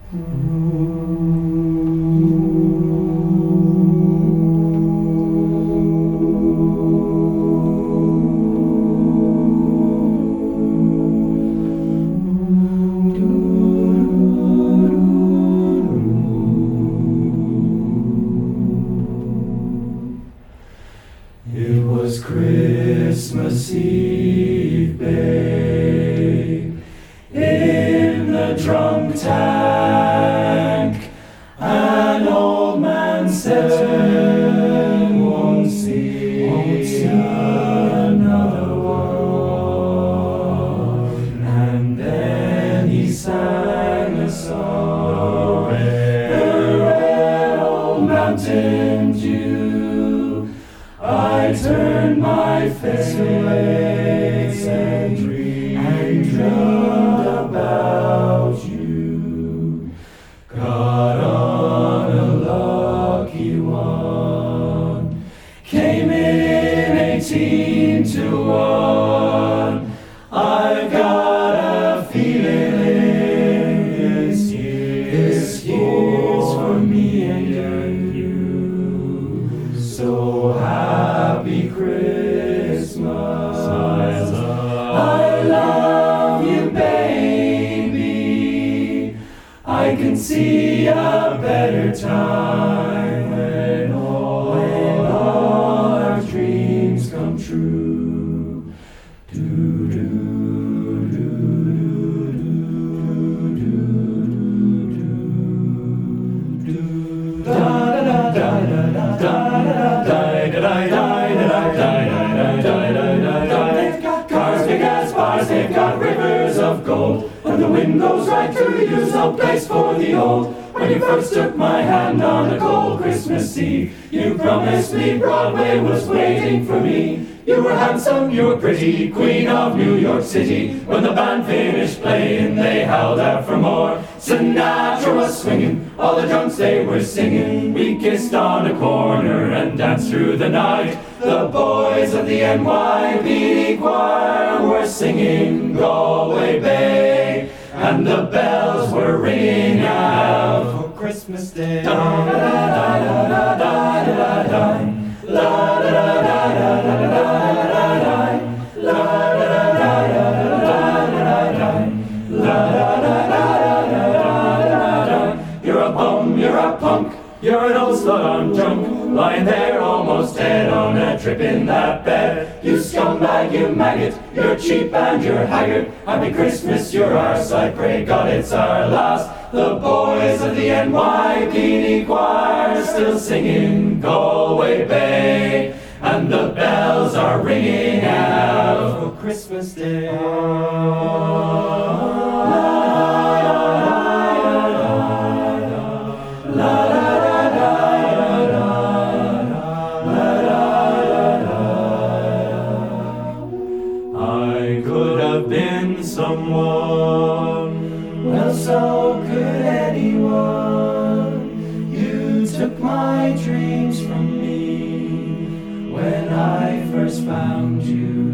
It was Christmas Eve, babe, in the drunk tank. An old man said, won't see another one. And then he sang a song, the red old mountain dew. I turned my face and dreamed about you. Got on a lucky one, came in 18 to 1. I've got a feeling this year's for me and you. So happy Christmas, I love you, baby. I can see a better time when all our dreams come true. Cars big as bars, they've got rivers of gold, and the wind goes right through you, no place for the old. When you first took my hand on a cold Christmas Eve, you promised me Broadway was waiting for me. You were handsome, you were pretty, queen of New York City. When the band finished playing, they howled out for more. Sinatra was swinging, all the drunks they were singing. We kissed on a corner and danced through the night. The boys of the NYPD choir were singing Galway Bay, and the bells were ringing out for Christmas Day. You're a bum, you're a punk, you're an old slut on junk, lying there almost dead on a trip in that bed. You scumbag, you maggot, you're cheap and you're haggard. Happy Christmas, you're ours, I pray God it's our last. The boys of the NYPD choir still singing Galway Bay, and the bells are ringing out for Christmas Day. I could have been someone, well, so could anyone. You took my dreams from me when I first found you.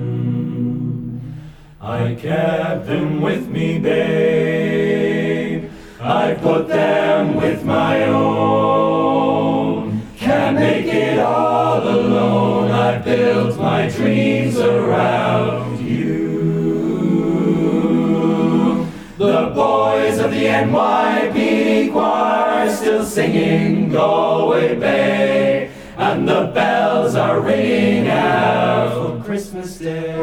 I kept them with me, babe. I put them with my own. Can't make it all alone. I built my dreams around you. The boys of the NYPD choir still singing Galway Bay, and the bells are ringing out for Christmas Day.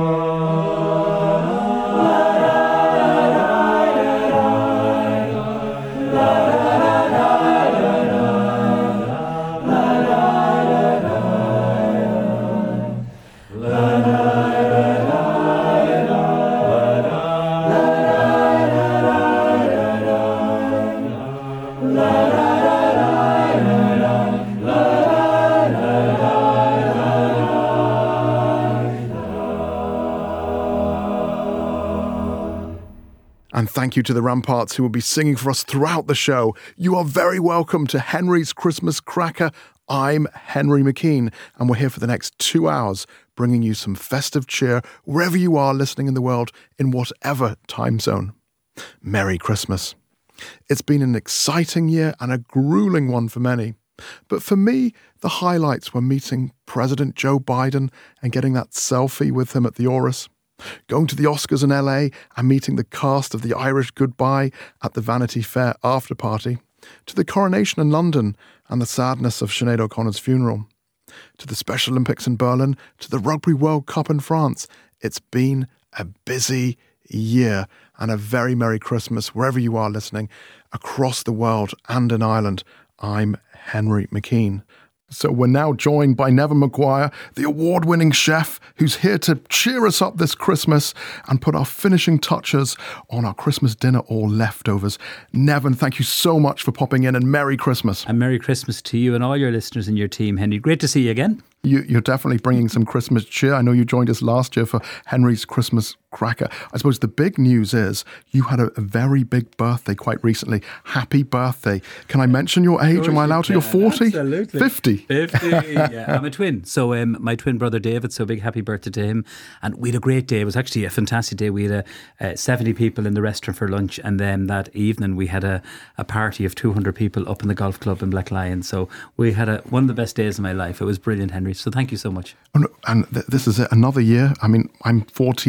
And thank you to the Ramparts who will be singing for us throughout the show. You are very welcome to Henry's Christmas Cracker. I'm Henry McKean, and we're here for the next 2 hours, bringing you some festive cheer wherever you are listening in the world, in whatever time zone. Merry Christmas. It's been an exciting year and a grueling one for many. But for me, the highlights were meeting President Joe Biden and getting that selfie with him at the Oris, going to the Oscars in LA and meeting the cast of The Irish Goodbye at the Vanity Fair after party, to the coronation in London and the sadness of Sinead O'Connor's funeral, to the Special Olympics in Berlin, to the Rugby World Cup in France. It's been a busy year, and a very Merry Christmas wherever you are listening across the world and in Ireland. I'm Henry McKean. So we're now joined by Nevin Maguire, the award-winning chef who's here to cheer us up this Christmas and put our finishing touches on our Christmas dinner or leftovers. Nevin, thank you so much for popping in, and Merry Christmas. And Merry Christmas to you and all your listeners and your team, Henry. Great to see you again. You're definitely bringing some Christmas cheer. I know you joined us last year for Henry's Christmas Cracker. I suppose the big news is you had a very big birthday quite recently. Happy birthday. Can I mention your age? Am I allowed to? You're 40? Absolutely. 50? 50, yeah. I'm a twin. So my twin brother David, so big happy birthday to him. And we had a great day. It was actually a fantastic day. We had 70 people in the restaurant for lunch, and then that evening we had a party of 200 people up in the golf club in Black Lion. So we had one of the best days of my life. It was brilliant, Henry. So thank you so much. And this is it, another year. I mean, I'm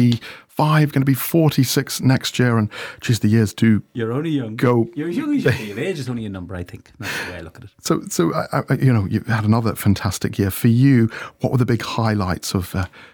45, going to be 46 next year, and geez, the years do. You're only young. Go. You're young as you be. Age is only a number, I think. That's the way I look at it. So you had another fantastic year. For you, what were the big highlights of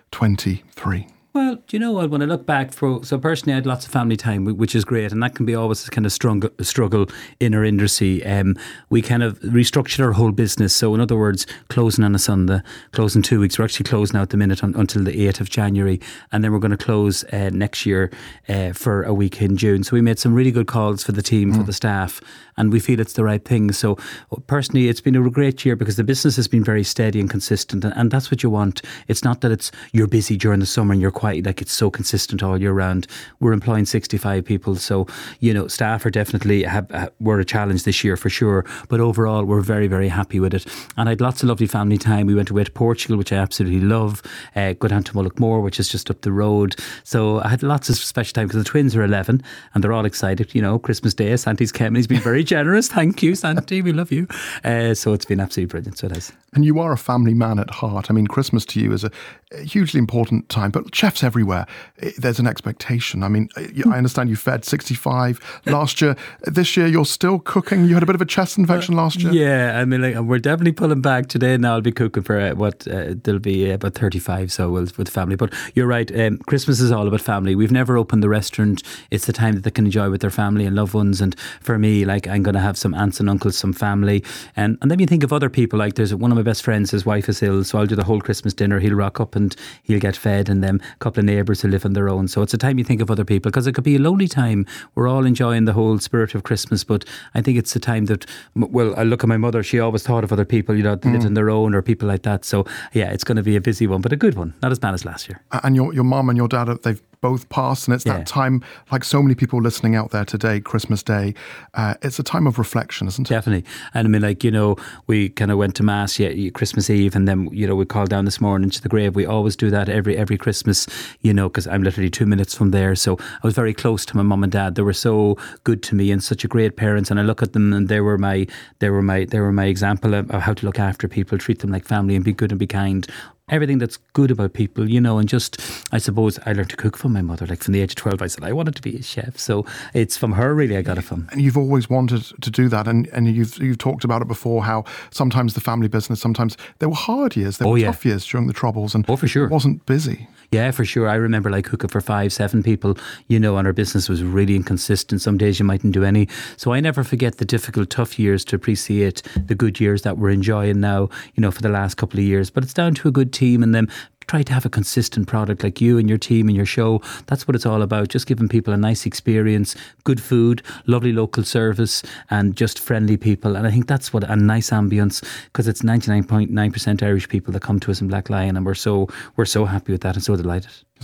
23? Well, do you know what? When I look back, so personally I had lots of family time, which is great, and that can be always a kind of struggle in our industry. We kind of restructured our whole business. So in other words, closing on a Sunday, closing 2 weeks. We're actually closing out the minute until the 8th of January, and then we're going to close next year for a week in June. So we made some really good calls for the team, for the staff, and we feel it's the right thing. So personally, it's been a great year because the business has been very steady and consistent, and that's what you want. It's not that you're busy during the summer and you're quite like it's so consistent all year round. We're employing 65 people, so staff are definitely were a challenge this year for sure, but overall we're very, very happy with it. And I had lots of lovely family time. We went away to Portugal, which I absolutely love, go down to Mullaghmore, which is just up the road. So I had lots of special time because the twins are 11 and they're all excited. Christmas Day, Santi's came and he's been very generous. Thank you, Santi, we love you. So it's been absolutely brilliant, so it has. And you are a family man at heart. I mean, Christmas to you is a hugely important time, but chefs everywhere, there's an expectation. I mean, I understand you fed 65 last year. This year, you're still cooking. You had a bit of a chest infection last year. Yeah, I mean, we're definitely pulling back today. Now I'll be cooking for there'll be about 35, so with the family. But you're right, Christmas is all about family. We've never opened the restaurant. It's the time that they can enjoy with their family and loved ones. And for me, like, I'm going to have some aunts and uncles, some family. And then you think of other people, like there's one of my best friends, his wife is ill, so I'll do the whole Christmas dinner. He'll rock up and he'll get fed, and then a couple of neighbours who live on their own. So it's a time you think of other people, because it could be a lonely time. We're all enjoying the whole spirit of Christmas, but I think it's a time that, well, I look at my mother, she always thought of other people, that lived on their own or people like that. So yeah, it's going to be a busy one, but a good one, not as bad as last year. And your mum and your dad, they've both passed, and it's that time, like so many people listening out there today, Christmas Day, it's a time of reflection, isn't it? Definitely. And I mean, like, we kind of went to Mass Christmas Eve, and then, we called down this morning to the grave. We always do that every Christmas, because I'm literally 2 minutes from there. So I was very close to my mum and dad. They were so good to me and such a great parents. And I look at them, and they were my example of how to look after people, treat them like family, and be good and be kind. Everything that's good about people, and just, I suppose I learned to cook from my mother. Like from the age of 12, I said I wanted to be a chef. So it's from her, really, I got it from. And you've always wanted to do that. And you've talked about it before, how sometimes the family business, sometimes there were hard years, there were tough years during the Troubles. And for sure. It wasn't busy. Yeah, for sure. I remember like cooking for 5-7 people, and our business was really inconsistent. Some days you mightn't do any. So I never forget the difficult, tough years to appreciate the good years that we're enjoying now, for the last couple of years. But it's down to a good team, and then try to have a consistent product like you and your team and your show. That's what it's all about. Just giving people a nice experience, good food, lovely local service, and just friendly people. And I think that's what a nice ambience, because it's 99.9% Irish people that come to us in Black Lion, and we're so happy with that and so delighted.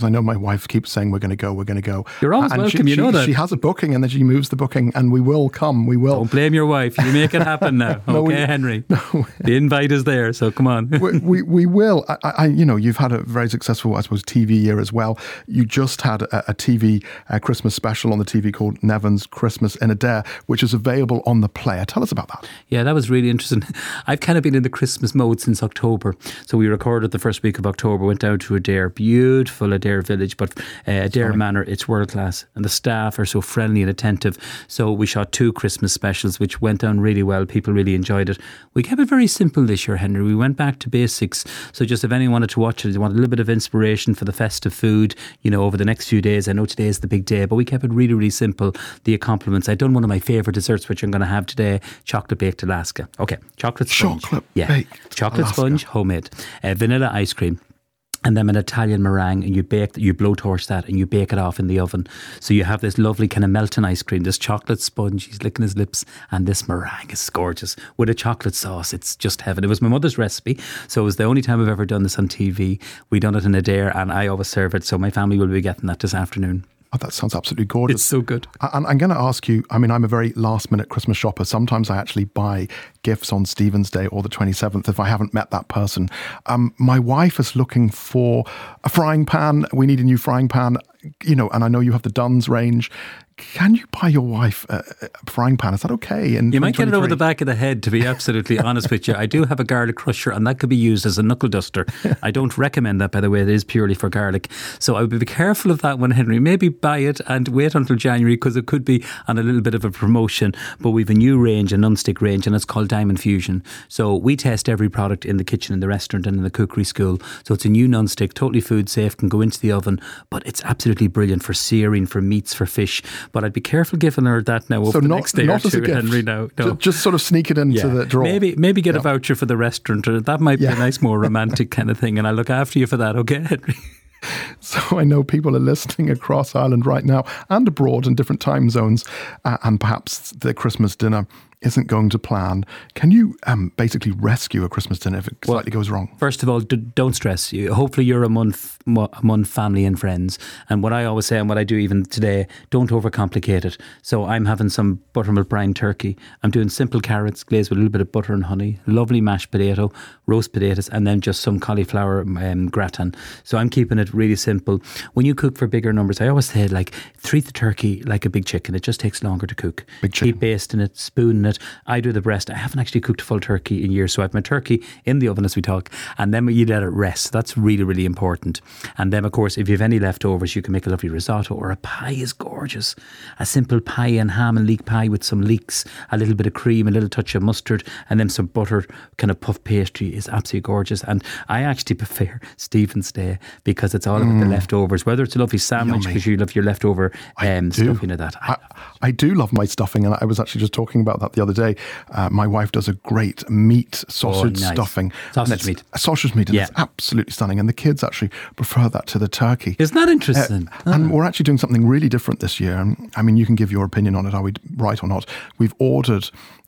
because I know my wife keeps saying we're going to go. You're always welcome, you know that. She has a booking and then she moves the booking, and we will come. We will. Don't blame your wife. You make it happen now. No, okay, Henry. No. The invite is there, so come on. we will. You've had a very successful, I suppose, TV year as well. You just had a TV Christmas special on the TV called Neville's Christmas in Adair, which is available on the Player. Tell us about that. Yeah, that was really interesting. I've kind of been in the Christmas mode since October. So we recorded the first week of October, went down to Adair, beautiful Adair village, but Adair Manor, it's world class, and the staff are so friendly and attentive. So we shot 2 Christmas specials, which went down really well. People really enjoyed it. We kept it very simple this year, Henry. We went back to basics. So just if anyone wanted to watch it, they want a little bit of inspiration for the festive food, over the next few days. I know today is the big day, but we kept it really, really simple. The compliments. I'd done one of my favourite desserts, which I'm going to have today, chocolate baked Alaska. Okay, chocolate sponge. Baked chocolate Alaska. Sponge, homemade. Vanilla ice cream. And then an Italian meringue, and you blowtorch that and you bake it off in the oven. So you have this lovely kind of melting ice cream, this chocolate sponge, he's licking his lips, and this meringue is gorgeous. With a chocolate sauce, it's just heaven. It was my mother's recipe, so it was the only time I've ever done this on TV. We done it in Adair, and I always serve it, so my family will be getting that this afternoon. Oh, that sounds absolutely gorgeous. It's so good. And I'm going to ask you, I'm a very last minute Christmas shopper. Sometimes I actually buy gifts on Stephen's Day or the 27th if I haven't met that person. My wife is looking for a frying pan. We need a new frying pan, and I know you have the Dunn's range. Can you buy your wife a frying pan? Is that okay? You might get it over the back of the head, to be absolutely honest with you. I do have a garlic crusher, and that could be used as a knuckle duster. I don't recommend that, by the way. It is purely for garlic. So I would be careful of that one, Henry. Maybe buy it and wait until January, because it could be on a little bit of a promotion. But we've a new range, a non-stick range, and it's called Diamond Fusion. So we test every product in the kitchen, in the restaurant and in the cookery school. So it's a new non-stick, totally food safe, can go into the oven, but it's absolutely brilliant for searing, for meats, for fish. But I'd be careful giving her that now over the next day or two, Henry. No. Just sort of sneak it into the drawer. Maybe get a voucher for the restaurant, or that might be a nice, more romantic kind of thing, and I'll look after you for that, okay, Henry? So I know people are listening across Ireland right now and abroad in different time zones, and perhaps the Christmas dinner isn't going to plan. Can you basically rescue a Christmas dinner if it slightly goes wrong? First of all, don't stress. Hopefully you're among family and friends. And what I always say, and what I do even today, don't overcomplicate it. So I'm having some buttermilk brine turkey. I'm doing simple carrots glazed with a little bit of butter and honey, lovely mashed potato, roast potatoes, and then just some cauliflower gratin. So I'm keeping it really simple. When you cook for bigger numbers, I always say, treat the turkey like a big chicken. It just takes longer to cook. Big chicken. Keep basting it, spooning it. I do the breast. I haven't actually cooked a full turkey in years, so I have my turkey in the oven as we talk, and then you let it rest. That's really, really important. And then, of course, if you have any leftovers, you can make a lovely risotto, or a pie is gorgeous. A simple pie and ham and leek pie with some leeks, a little bit of cream, a little touch of mustard, and then some butter, kind of puff pastry is absolutely gorgeous. And I actually prefer Stephen's Day because it's all about the leftovers, whether it's a lovely sandwich because you love your leftover stuffing of that. I do love my stuffing, and I was actually just talking about that the other day. My wife does a great meat sausage stuffing. Sausage meat. Sausage meat, and it's absolutely stunning. And the kids actually prefer that to the turkey. Isn't that interesting? And we're actually doing something really different this year. I mean, you can give your opinion on it. Are we right or not? We've ordered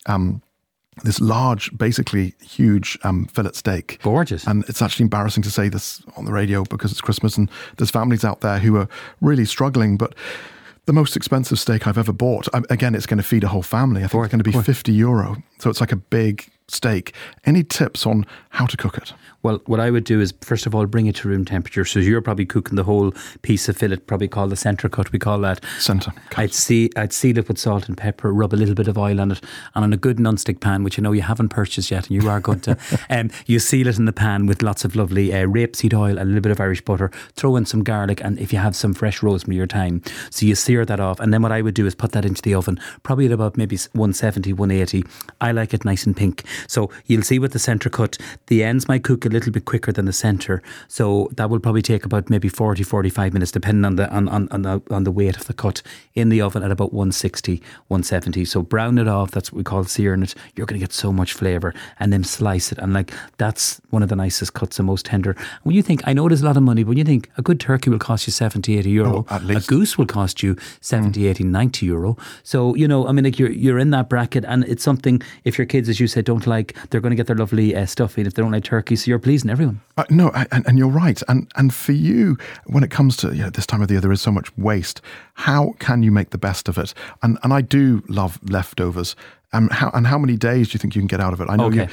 this large, basically huge fillet steak. Gorgeous. And it's actually embarrassing to say this on the radio because it's Christmas and there's families out there who are really struggling, but the most expensive steak I've ever bought, again, it's going to feed a whole family. I think it's going to be €50. So it's like a big steak. Any tips on how to cook it? Well, what I would do is, first of all, bring it to room temperature. So you're probably cooking the whole piece of fillet, probably called the centre cut, we call that. Centre cut. I'd seal it with salt and pepper, rub a little bit of oil on it, and on a good non-stick pan, which I know you haven't purchased yet, and you are going to, you seal it in the pan with lots of lovely rapeseed oil and a little bit of Irish butter. Throw in some garlic, and if you have some fresh rosemary or thyme. So you sear that off, and then what I would do is put that into the oven, probably at about maybe 170, 180. I like it nice and pink. So you'll see with the centre cut, the ends might cook a little bit quicker than the centre, so that will probably take about maybe 40-45 minutes depending on the weight of the cut in the oven at about 160, 170. So brown it off, that's what we call searing it. You're going to get so much flavour, and then slice it, and that's one of the nicest cuts, the most tender. When you think, I know there's a lot of money, but when you think a good turkey will cost you 70, 80 euro, at least. A goose will cost you 70, 80, 90 euro. So, you're in that bracket, and it's something, if your kids, as you said, don't like, they're going to get their lovely stuffing if they don't like turkey. So you're pleasing everyone. No, and you're right. And for you, when it comes to this time of the year, there is so much waste. How can you make the best of it? And I do love leftovers. How many days do you think you can get out of it? I know. Okay.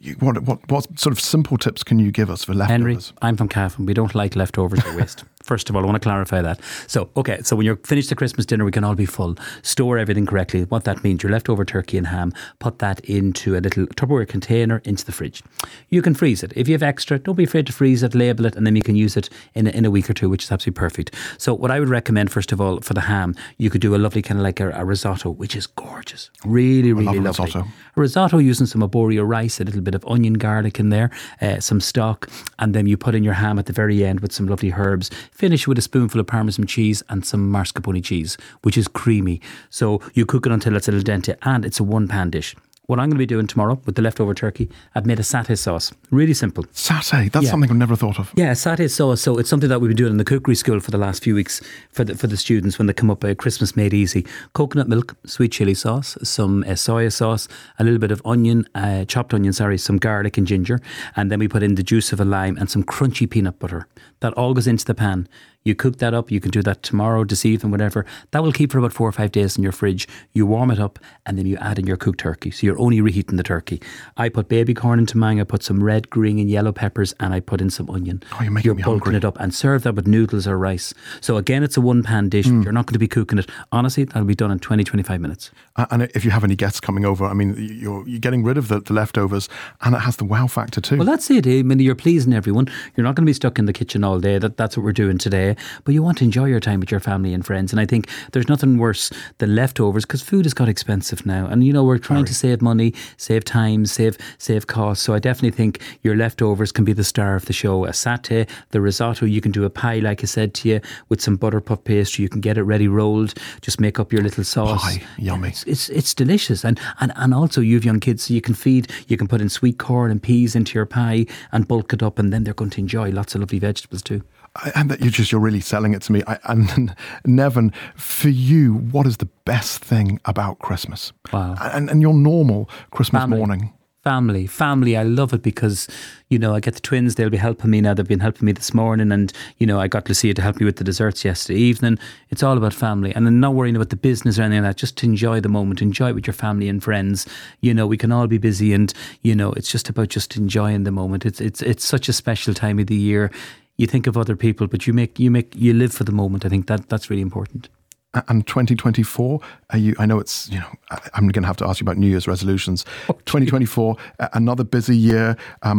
What sort of simple tips can you give us for leftovers? Henry, I'm from Cavan. We don't like leftovers or waste. First of all, I want to clarify that. So when you're finished the Christmas dinner, we can all be full. Store everything correctly. What that means, your leftover turkey and ham, put that into a little Tupperware container into the fridge. You can freeze it. If you have extra, don't be afraid to freeze it, label it, and then you can use it in a week or two, which is absolutely perfect. So what I would recommend, first of all, for the ham, you could do a lovely kind of like a risotto, which is gorgeous. Really, really lovely. Risotto. A risotto using some arborio rice, a little bit of onion, garlic in there, some stock, and then you put in your ham at the very end with some lovely herbs. Finish with a spoonful of Parmesan cheese and some mascarpone cheese, which is creamy. So you cook it until it's a little dente, and it's a one-pan dish. What I'm going to be doing tomorrow with the leftover turkey, I've made a satay sauce. Really simple. Satay? That's something I've never thought of. Yeah, satay sauce. So it's something that we've been doing in the cookery school for the last few weeks for the students when they come up. Christmas made easy. Coconut milk, sweet chilli sauce, some soya sauce, a little bit of onion, chopped onion, some garlic and ginger. And then we put in the juice of a lime and some crunchy peanut butter. That all goes into the pan. You cook that up. You can do that tomorrow, this evening, whatever. That will keep for about 4 or 5 days in your fridge. You warm it up and then you add in your cooked turkey. So you're only reheating the turkey. I put baby corn into mine. I put some red, green and yellow peppers and I put in some onion. Oh, you're making me hungry. Bulking it up and serve that with noodles or rice. So again, it's a one-pan dish. You're not going to be cooking it. Honestly, that'll be done in 20, 25 minutes. And if you have any guests coming over, I mean, you're getting rid of the leftovers and it has the wow factor too. Well, that's it. I mean, you're pleasing everyone. You're not going to be stuck in the kitchen all day. That's what we're doing today. But you want to enjoy your time with your family and friends. And I think there's nothing worse than leftovers because food has got expensive now. And, we're trying to save money, save time, save costs. So I definitely think your leftovers can be the star of the show. A satay, the risotto, you can do a pie, like I said to you, with some butter puff pastry. You can get it ready rolled. Just make up your little sauce. Pie, yummy. It's delicious. And also you have young kids, so you can put in sweet corn and peas into your pie and bulk it up, and then they're going to enjoy lots of lovely vegetables too. And that you're really selling it to me. And Nevin, for you, what is the best thing about Christmas? Wow. And your normal Christmas morning? Family. I love it because, I get the twins. They'll be helping me now. They've been helping me this morning. And, I got Lucia to help me with the desserts yesterday evening. It's all about family. And I'm not worrying about the business or anything like that. Just to enjoy the moment. Enjoy it with your family and friends. We can all be busy and, it's just about just enjoying the moment. It's such a special time of the year. You think of other people, but you live for the moment. I think that's really important. And 2024, I know it's, I'm going to have to ask you about New Year's resolutions. 2024, another busy year.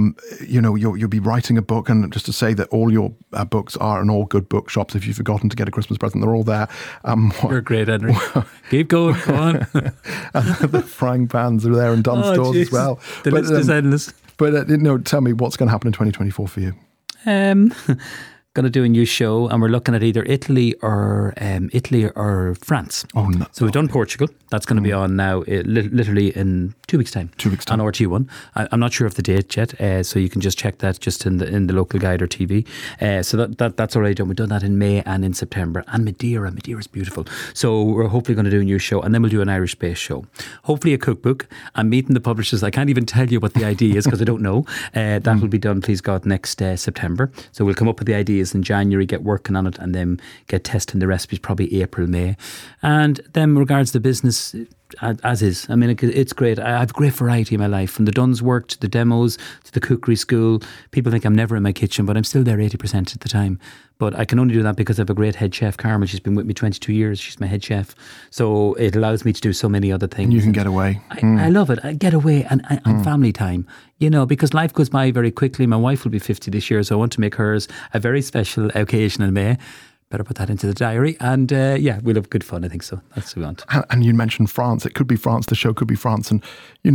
You'll be writing a book, and just to say that all your books are in all good bookshops. If you've forgotten to get a Christmas present, they're all there. You're great, Henry. Keep going, go on. The frying pans are there in Dunnes Stores as well. The list is endless. But tell me what's going to happen in 2024 for you. Going to do a new show, and we're looking at either Italy or France. Oh no! So we've done Portugal. That's going to be on now, literally in 2 weeks' time. 2 weeks' time on RT1. I'm not sure of the date yet, so you can just check that just in the local guide or TV. So that's already done. We've done that in May and in September. And Madeira is beautiful. So we're hopefully going to do a new show, and then we'll do an Irish-based show. Hopefully a cookbook. I'm meeting the publishers. I can't even tell you what the idea is because I don't know. That will be done, please God, next September. So we'll come up with the ideas in January, get working on it, and then get testing the recipes probably April, May. And then regards to business, as is. I mean, it's great. I have great variety in my life, from the Dunn's work to the demos to the cookery school. People think I'm never in my kitchen, but I'm still there 80% of the time. But I can only do that because I have a great head chef, Carmel. She's been with me 22 years. She's my head chef. So it allows me to do so many other things. And you can get away. I love it. I get away and family time, because life goes by very quickly. My wife will be 50 this year, so I want to make hers a very special occasion in May. Better put that into the diary. And we'll have good fun, I think so. That's what we want. And you mentioned France. It could be France. The show could be France. And,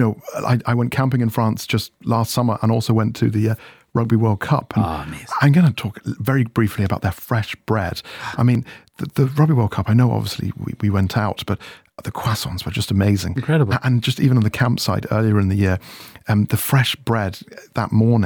I went camping in France just last summer and also went to the Rugby World Cup. And amazing. I'm going to talk very briefly about their fresh bread. I mean, the Rugby World Cup, I know obviously we went out, but the croissants were just amazing. Incredible. And just even on the campsite earlier in the year, the fresh bread that morning,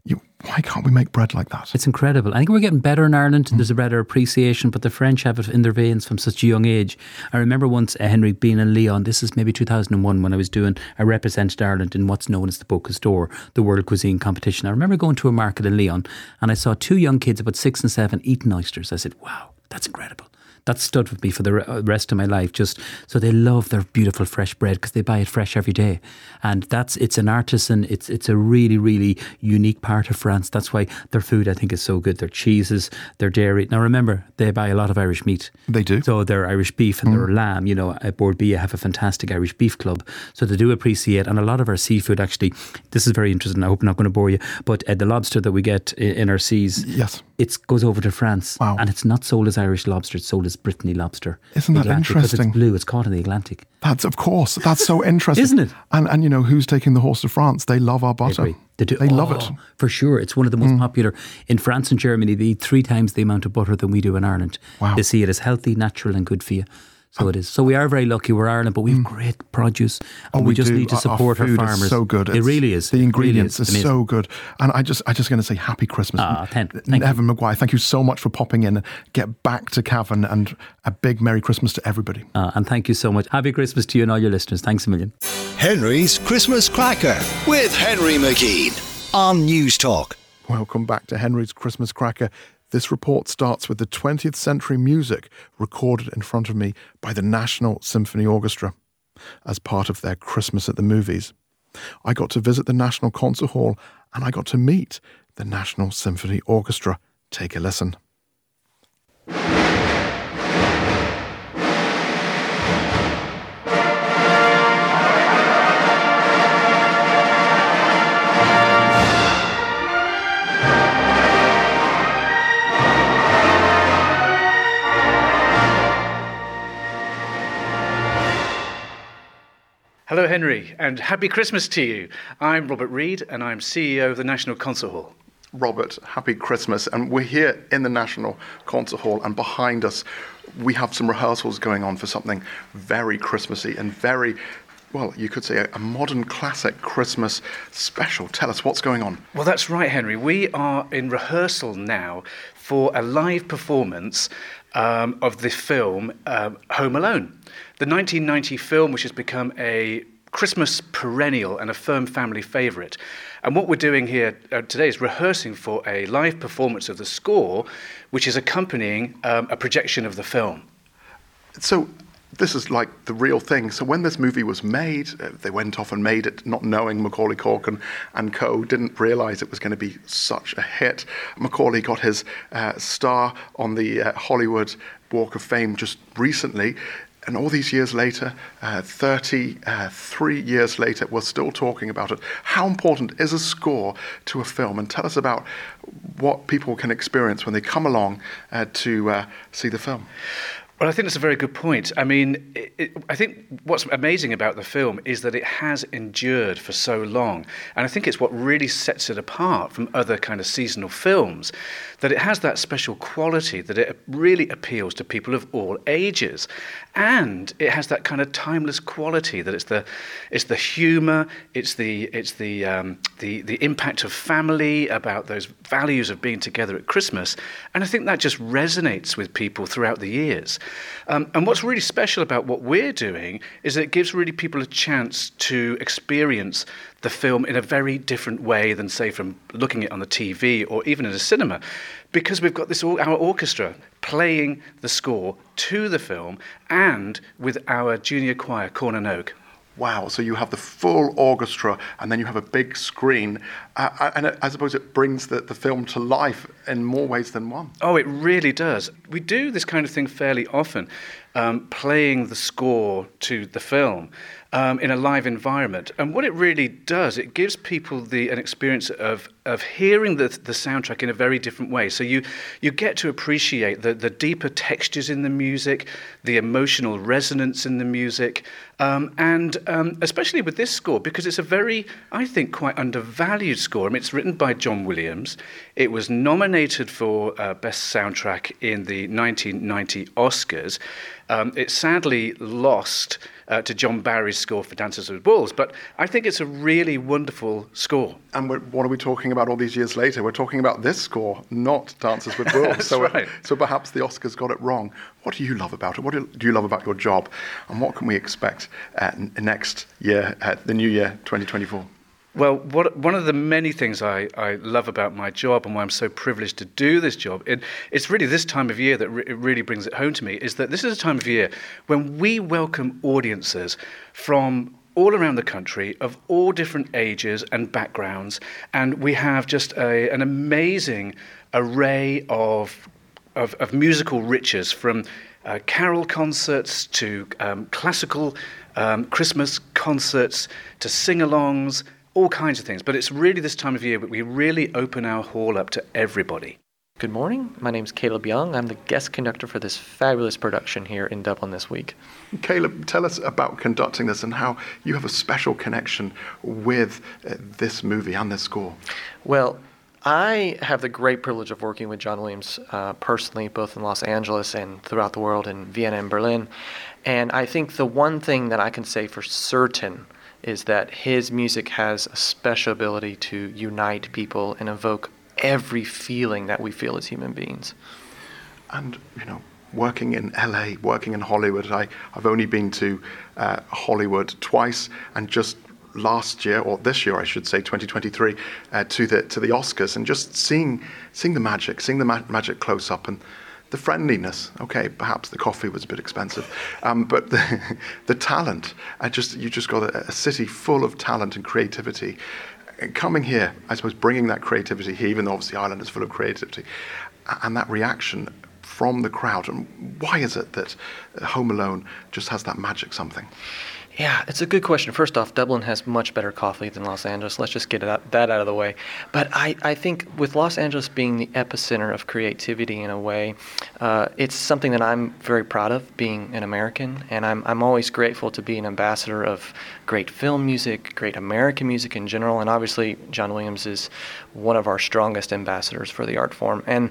Why can't we make bread like that? It's incredible. I think we're getting better in Ireland. There's a better appreciation, but the French have it in their veins from such a young age. I remember once, Henry, being in Lyon. This is maybe 2001 when I represented Ireland in what's known as the Bocuse d'Or, the World Cuisine Competition. I remember going to a market in Lyon and I saw 2 young kids, about 6 and 7, eating oysters. I said, wow, that's incredible. That stood with me for the rest of my life. Just so they love their beautiful fresh bread because they buy it fresh every day, and it's an artisan. It's a really, really unique part of France. That's why their food, I think, is so good. Their cheeses, their dairy. Now remember, they buy a lot of Irish meat. They do. So their Irish beef and their lamb. You know, at Bord Bia have a fantastic Irish beef club, so they do appreciate. And a lot of our seafood, actually, this is very interesting. I hope I'm not going to bore you, but the lobster that we get in our seas, yes, it goes over to France. Wow. And it's not sold as Irish lobster, it's sold as Brittany lobster. Isn't that Atlantic, interesting? Because it's blue, it's caught in the Atlantic. That's so interesting. Isn't it? And you know, who's taking the horse to France? They love our butter. I agree. They love it. For sure. It's one of the most popular. In France and Germany, they eat 3 times the amount of butter than we do in Ireland. Wow. They see it as healthy, natural and good for you. So it is. So we are very lucky. We're Ireland, but we have great produce. And we just need to support our food farmers. Is so good. It really is. The ingredients really are so good. And I just going to say happy Christmas. Thank you. Evan Maguire, thank you so much for popping in. Get back to Cavan, and a big Merry Christmas to everybody. And thank you so much. Happy Christmas to you and all your listeners. Thanks a million. Henry's Christmas Cracker with Henry McKean on News Talk. Welcome back to Henry's Christmas Cracker. This report starts with the 20th century music recorded in front of me by the National Symphony Orchestra as part of their Christmas at the Movies. I got to visit the National Concert Hall and I got to meet the National Symphony Orchestra. Take a listen. Hello, Henry, and happy Christmas to you. I'm Robert Reid, and I'm CEO of the National Concert Hall. Robert, happy Christmas. And we're here in the National Concert Hall, and behind us we have some rehearsals going on for something very Christmassy and very, well, you could say a modern classic Christmas special. Tell us what's going on. Well, that's right, Henry. We are in rehearsal now for a live performance of the film Home Alone. The 1990 film, which has become a Christmas perennial and a firm family favourite. And what we're doing here today is rehearsing for a live performance of the score, which is accompanying a projection of the film. So this is like the real thing. So when this movie was made, they went off and made it not knowing Macaulay Culkin and co. Didn't realise it was going to be such a hit. Macaulay got his star on the Hollywood Walk of Fame just recently. And all these years later, 33 years later, we're still talking about it. How important is a score to a film? And tell us about what people can experience when they come along to see the film. Well, I think that's a very good point. I mean, I think what's amazing about the film is that it has endured for so long. And I think it's what really sets it apart from other kind of seasonal films, that it has that special quality, that it really appeals to people of all ages. And it has that kind of timeless quality, that it's the humour, it's the impact of family, about those values of being together at Christmas. And I think that just resonates with people throughout the years. And what's really special about what we're doing is that it gives really people a chance to experience the film in a very different way than, say, from looking at it on the TV or even in a cinema, because we've got our orchestra playing the score to the film and with our junior choir, Corn and Oak. Wow, so you have the full orchestra and then you have a big screen. And I suppose it brings the film to life in more ways than one. Oh, it really does. We do this kind of thing fairly often, playing the score to the film in a live environment. And what it really does, it gives people an experience of hearing the soundtrack in a very different way. So you get to appreciate the deeper textures in the music, the emotional resonance in the music, and especially with this score, because it's a very, I think, quite undervalued score. I mean, it's written by John Williams. It was nominated for Best Soundtrack in the 1990 Oscars. It's sadly lost to John Barry's score for Dances with Wolves, but I think it's a really wonderful score. And what are we talking about all these years later? We're talking about this score, not Dances with Wolves. That's right. So perhaps the Oscars got it wrong. What do you love about it? What do you love about your job? And what can we expect next year, the new year, 2024? Well, one of the many things I love about my job and why I'm so privileged to do this job, it's really this time of year that it really brings it home to me, is that this is a time of year when we welcome audiences from all around the country of all different ages and backgrounds, and we have just an amazing array of musical riches, from carol concerts to classical Christmas concerts to sing-alongs, all kinds of things. But it's really this time of year that we really open our hall up to everybody. Good morning. My name's Caleb Young. I'm the guest conductor for this fabulous production here in Dublin this week. Caleb, tell us about conducting this and how you have a special connection with this movie and this score. Well, I have the great privilege of working with John Williams personally, both in Los Angeles and throughout the world, in Vienna and Berlin. And I think the one thing that I can say for certain is that his music has a special ability to unite people and evoke every feeling that we feel as human beings. And, working in LA, working in Hollywood, I've only been to Hollywood twice, and just last year, or this year I should say, 2023, to the Oscars, and just seeing the magic close up, and the friendliness. Okay, perhaps the coffee was a bit expensive, but the talent. You just got a city full of talent and creativity. And coming here, I suppose, bringing that creativity here, even though obviously Ireland is full of creativity, and that reaction from the crowd. And why is it that Home Alone just has that magic something? Yeah, it's a good question. First off, Dublin has much better coffee than Los Angeles. Let's just get that out of the way. But I think with Los Angeles being the epicenter of creativity in a way, it's something that I'm very proud of, being an American. And I'm always grateful to be an ambassador of great film music, great American music in general. And obviously, John Williams is one of our strongest ambassadors for the art form. And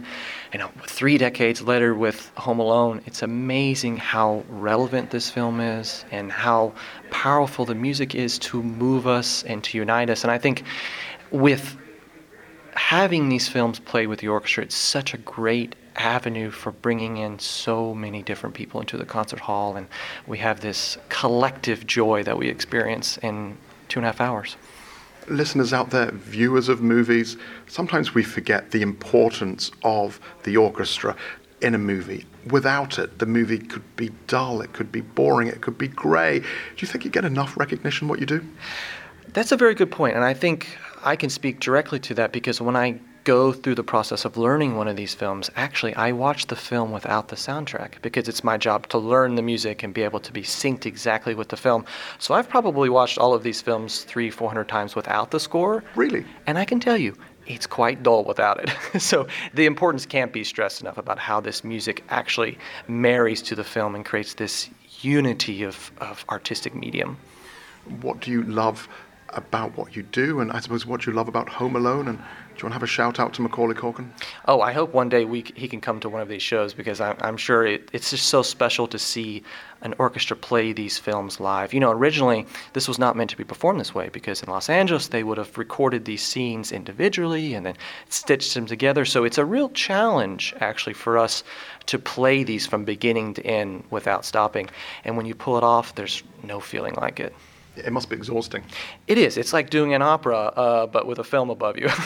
3 decades later with Home Alone, it's amazing how relevant this film is and how powerful the music is to move us and to unite us. And I think with having these films play with the orchestra, it's such a great avenue for bringing in so many different people into the concert hall, and we have this collective joy that we experience in 2.5 hours. Listeners out there, viewers of movies, sometimes we forget the importance of the orchestra in a movie. Without it, the movie could be dull, it could be boring, it could be grey. Do you think you get enough recognition what you do? That's a very good point, and I think I can speak directly to that because when I go through the process of learning one of these films, actually I watch the film without the soundtrack because it's my job to learn the music and be able to be synced exactly with the film. So I've probably watched all of these films 300-400 times without the score. Really? And I can tell you, it's quite dull without it. So the importance can't be stressed enough about how this music actually marries to the film and creates this unity of artistic medium. What do you love about what you do, and I suppose what you love about Home Alone? And do you want to have a shout out to Macaulay Culkin? Oh, I hope one day he can come to one of these shows because I'm sure it's just so special to see an orchestra play these films live. Originally this was not meant to be performed this way because in Los Angeles they would have recorded these scenes individually and then stitched them together. So it's a real challenge actually for us to play these from beginning to end without stopping. And when you pull it off, there's no feeling like it. It must be exhausting. It is. It's like doing an opera, but with a film above you.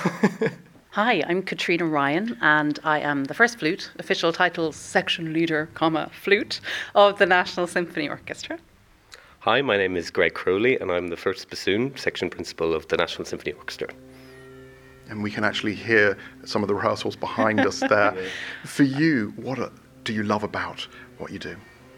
Hi, I'm Katrina Ryan, and I am the first flute, official title section leader, flute, of the National Symphony Orchestra. Hi, my name is Greg Crowley, and I'm the first bassoon section principal of the National Symphony Orchestra. And we can actually hear some of the rehearsals behind us there. For you, what do you love about what you do?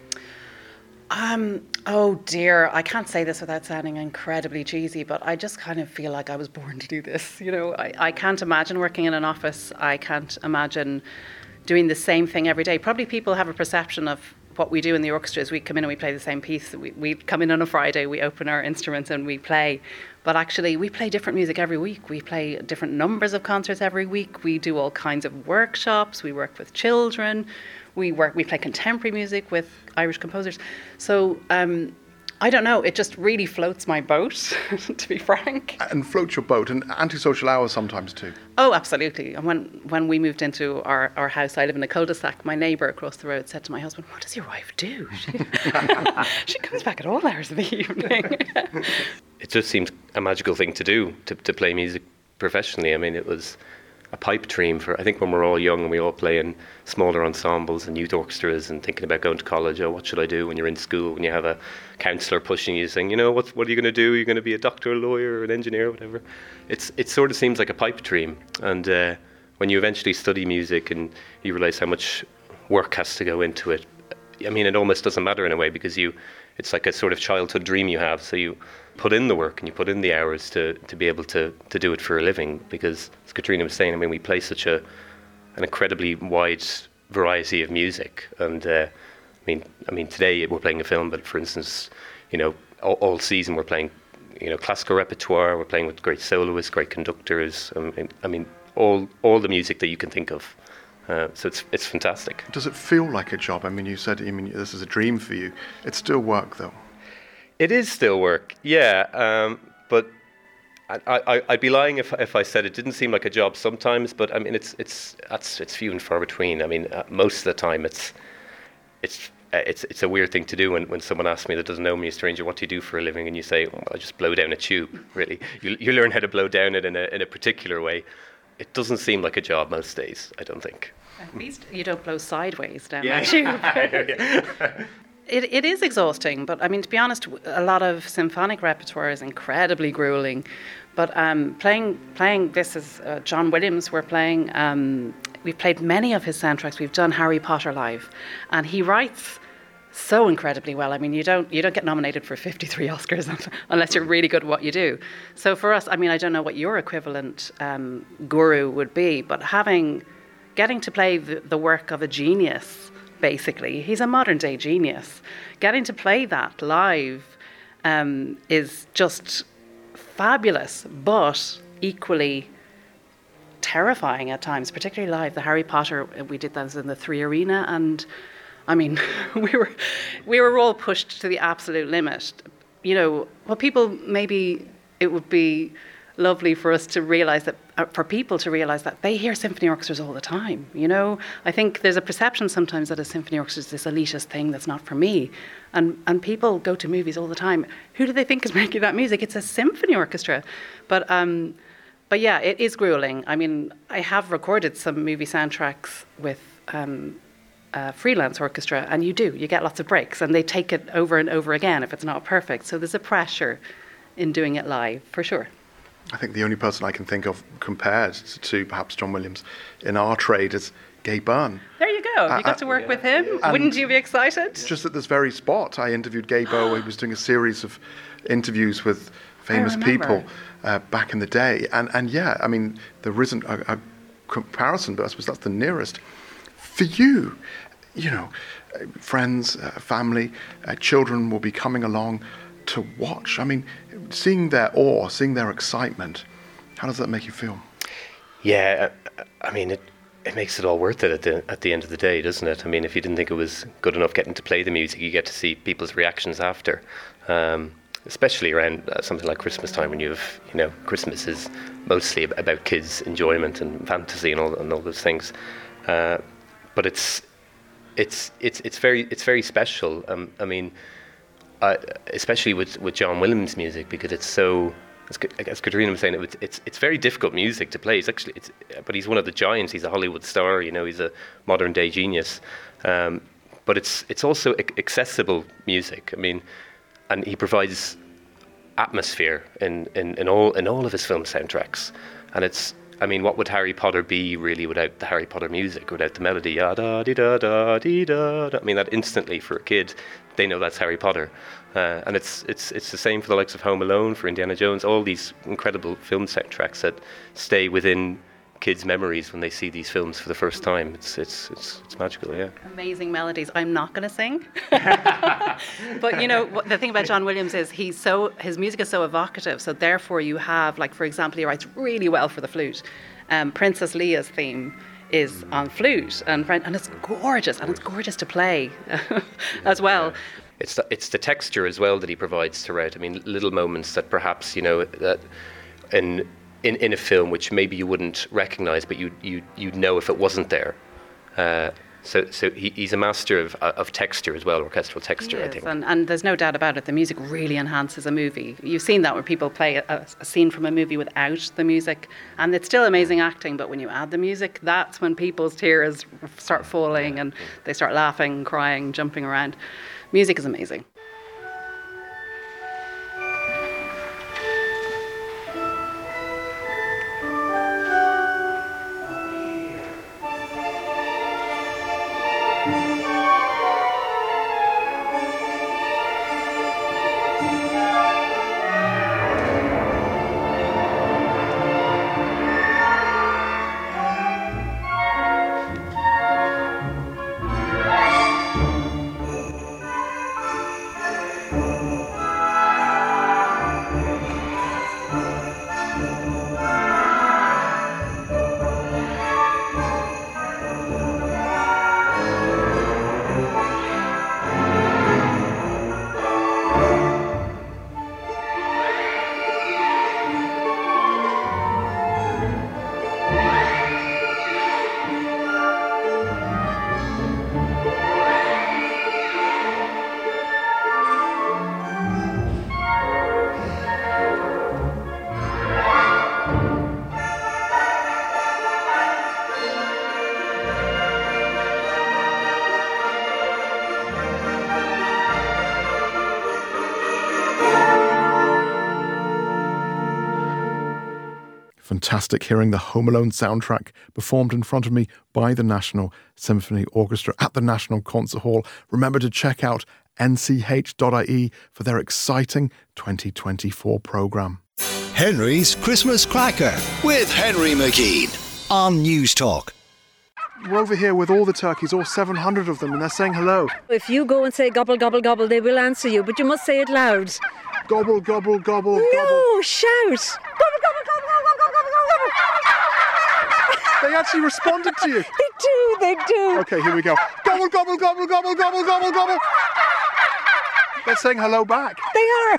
Oh dear, I can't say this without sounding incredibly cheesy, but I just kind of feel like I was born to do this. I can't imagine working in an office. I can't imagine doing the same thing every day. Probably people have a perception of what we do in the orchestra is we come in and we play the same piece. We come in on a Friday, we open our instruments and we play. But actually, we play different music every week. We play different numbers of concerts every week. We do all kinds of workshops. We work with children. We play contemporary music with Irish composers. So I don't know. It just really floats my boat, to be frank. And floats your boat, and antisocial hours sometimes too. Oh, absolutely. And when we moved into our house, I live in a cul-de-sac. My neighbour across the road said to my husband, "What does your wife do? She comes back at all hours of the evening." It just seems a magical thing to do, to play music professionally. I mean, it was a pipe dream for, I think, when we're all young and we all play in smaller ensembles and youth orchestras and thinking about going to college. Oh, what should I do when you're in school, when you have a counsellor pushing you saying, what are you going to do? You're going to be a doctor, a lawyer, an engineer, whatever. It sort of seems like a pipe dream. And when you eventually study music and you realise how much work has to go into it, I mean, it almost doesn't matter in a way, because it's like a sort of childhood dream you have. So you put in the work and you put in the hours to be able to do it for a living, because, as Katrina was saying, I mean, we play such an incredibly wide variety of music. And I mean, today we're playing a film, but for instance, all season we're playing, classical repertoire. We're playing with great soloists, great conductors. I mean, all the music that you can think of. So it's fantastic. Does it feel like a job? I mean, you said this is a dream for you. It's still work, though. It is still work, yeah. But I'd be lying if I said it didn't seem like a job sometimes. But I mean, it's few and far between. I mean, most of the time it's a weird thing to do when someone asks me that doesn't know me, a stranger, what do you do for a living? And you say, well, I just blow down a tube. Really, you learn how to blow down it in a particular way. It doesn't seem like a job most days, I don't think. At least you don't blow sideways down that tube. It is exhausting, but I mean, to be honest, a lot of symphonic repertoire is incredibly grueling. But playing this is John Williams. We're playing. We've played many of his soundtracks. We've done Harry Potter live, and he writes so incredibly well. I mean, you don't get nominated for 53 Oscars unless you're really good at what you do. So for us, I mean, I don't know what your equivalent guru would be, but getting to play the work of a genius. Basically, he's a modern day genius. Getting to play that live is just fabulous, but equally terrifying at times, particularly live. The Harry Potter, we did that in the 3 Arena, and I mean, we were all pushed to the absolute limit. People, maybe it would be lovely for us to realise that, for people to realise that they hear symphony orchestras all the time. I think there's a perception sometimes that a symphony orchestra is this elitist thing that's not for me, and people go to movies all the time. Who do they think is making that music? It's a symphony orchestra, but yeah, it is grueling. I mean, I have recorded some movie soundtracks with freelance orchestra, and you get lots of breaks, and they take it over and over again if it's not perfect. So there's a pressure in doing it live, for sure. I think the only person I can think of compared to perhaps John Williams in our trade is Gay Byrne. There you go. You got to work with him. Wouldn't you be excited? Just at this very spot, I interviewed Gay Byrne. He was doing a series of interviews with famous people back in the day. And yeah, I mean, there isn't a comparison, but I suppose that's the nearest. For you, friends, family, children will be coming along to watch. I mean, seeing their awe, seeing their excitement, how does that make you feel? Yeah, I mean, it makes it all worth it at the end of the day, doesn't it? I mean, if you didn't think it was good enough getting to play the music, you get to see people's reactions after, especially around something like Christmas time, when you have, Christmas is mostly about kids' enjoyment and fantasy and all those things. But it's very special. I mean, especially with John Williams' music, because it's so, as Katrina was saying, it's very difficult music to play. But he's one of the giants. He's a Hollywood star. He's a modern day genius. But it's also accessible music. I mean, and he provides atmosphere in all of his film soundtracks. And what would Harry Potter be really without the Harry Potter music, without the melody, ya da dee da da dee da da? I mean, that instantly for a kid, they know that's Harry Potter, and it's the same for the likes of Home Alone, for Indiana Jones, all these incredible film soundtracks that stay within kids' memories when they see these films for the first time. It's magical, yeah. Amazing melodies. I'm not going to sing. But, you know, the thing about John Williams is his music is so evocative. So therefore you have, like, for example, he writes really well for the flute. Princess Leia's theme is on flute and it's gorgeous, and it's gorgeous to play as well. Yeah. It's the texture as well that he provides throughout. I mean, little moments that perhaps, you know, that in a film which maybe you wouldn't recognise, but you'd know if it wasn't there. So he's a master of texture as well, orchestral texture, I think. And there's no doubt about it, the music really enhances a movie. You've seen that when people play a scene from a movie without the music, and it's still amazing acting, but when you add the music, that's when people's tears start falling and they start laughing, crying, jumping around. Music is amazing. Fantastic hearing the Home Alone soundtrack performed in front of me by the National Symphony Orchestra at the National Concert Hall. Remember to check out nch.ie for their exciting 2024 programme. Henry's Christmas Cracker with Henry McKean on News Talk. We're over here with all the turkeys, all 700 of them, and they're saying hello. If you go and say gobble, gobble, gobble, they will answer you, but you must say it loud. Gobble, gobble, gobble, gobble. No, shout. Gobble, gobble, gobble, gobble, gobble, gobble, gobble. They actually responded to you. They do. Okay, here we go. Gobble, gobble, gobble, gobble, gobble, gobble, gobble. They're saying hello back. They are.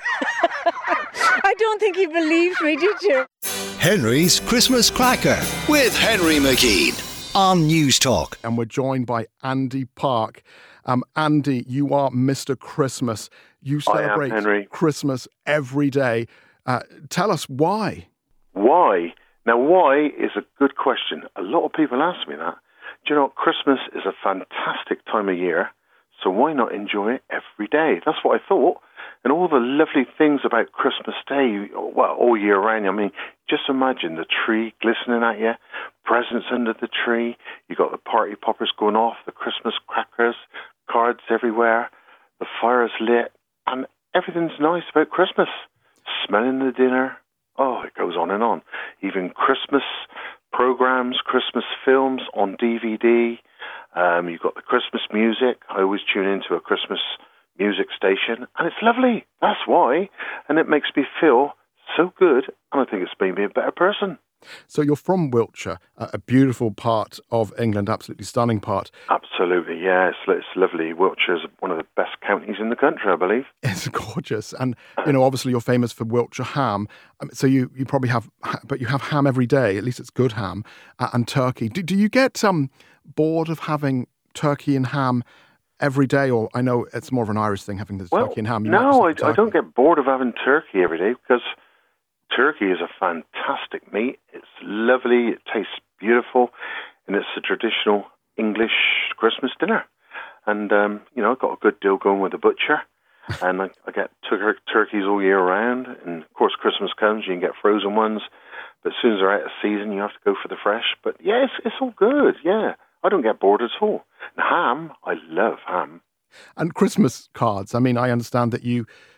I don't think you believed me, did you? Henry's Christmas Cracker with Henry McKean on News Talk. And we're joined by Andy Park. Andy, you are Mr. Christmas. You celebrate Christmas every day. Tell us why. Why? Now, why is a good question. A lot of people ask me that. Do you know, Christmas is a fantastic time of year, so why not enjoy it every day? That's what I thought. And all the lovely things about Christmas Day, well, all year round. I mean, just imagine the tree glistening at you, presents under the tree, you got the party poppers going off, the Christmas crackers, cards everywhere, the fire's lit, and everything's nice about Christmas. Smelling the dinner, oh, it goes on and on. Even Christmas programs, Christmas films on DVD. You've got the Christmas music. I always tune into a Christmas music station, and it's lovely. That's why. And it makes me feel so good, and I think it's made me a better person. So you're from Wiltshire, a beautiful part of England, absolutely stunning part. Absolutely, yeah, it's lovely. Wiltshire is one of the best counties in the country, I believe. It's gorgeous. And, you know, obviously you're famous for Wiltshire ham. So you probably have, but you have ham every day, at least it's good ham, and turkey. Do you get bored of having turkey and ham every day? Or I know it's more of an Irish thing, having the turkey and ham. No, I don't get bored of having turkey every day, because turkey is a fantastic meat. It's lovely. It tastes beautiful. And it's a traditional English Christmas dinner. And, you know, I've got a good deal going with the butcher. And I get turkeys all year round. And, of course, Christmas comes, you can get frozen ones. But as soon as they're out of season, you have to go for the fresh. But, yeah, it's all good, yeah. I don't get bored at all. And ham, I love ham. And Christmas cards. I mean, I understand that you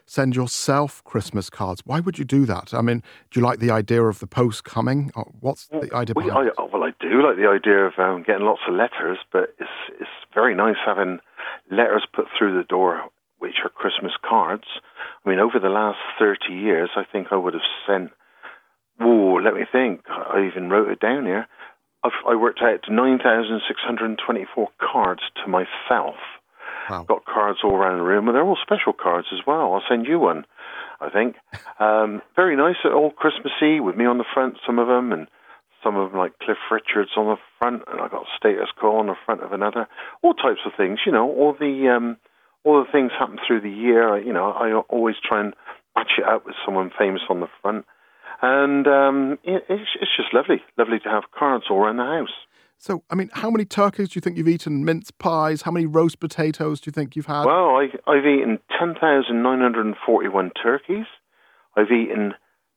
send yourself Christmas cards. Why would you do that? I mean, do you like the idea of the post coming? Or what's the idea behind it? Well, I do like the idea of getting lots of letters, but it's very nice having letters put through the door, which are Christmas cards. I mean, over the last 30 years, I think I would have sent, let me think, I even wrote it down here. I worked out 9,624 cards to myself. Wow. Got cards all around the room, and they're all special cards as well. I'll send you one, I think. Very nice, all Christmassy, with me on the front, some of them, and some of them like Cliff Richards on the front, and I got Status Quo on the front of another. All types of things, all the things happen through the year. I always try and match it up with someone famous on the front. And it's just lovely to have cards all around the house. So, I mean, how many turkeys do you think you've eaten? Mince pies? How many roast potatoes do you think you've had? Well, I've eaten 10,941 turkeys. I've eaten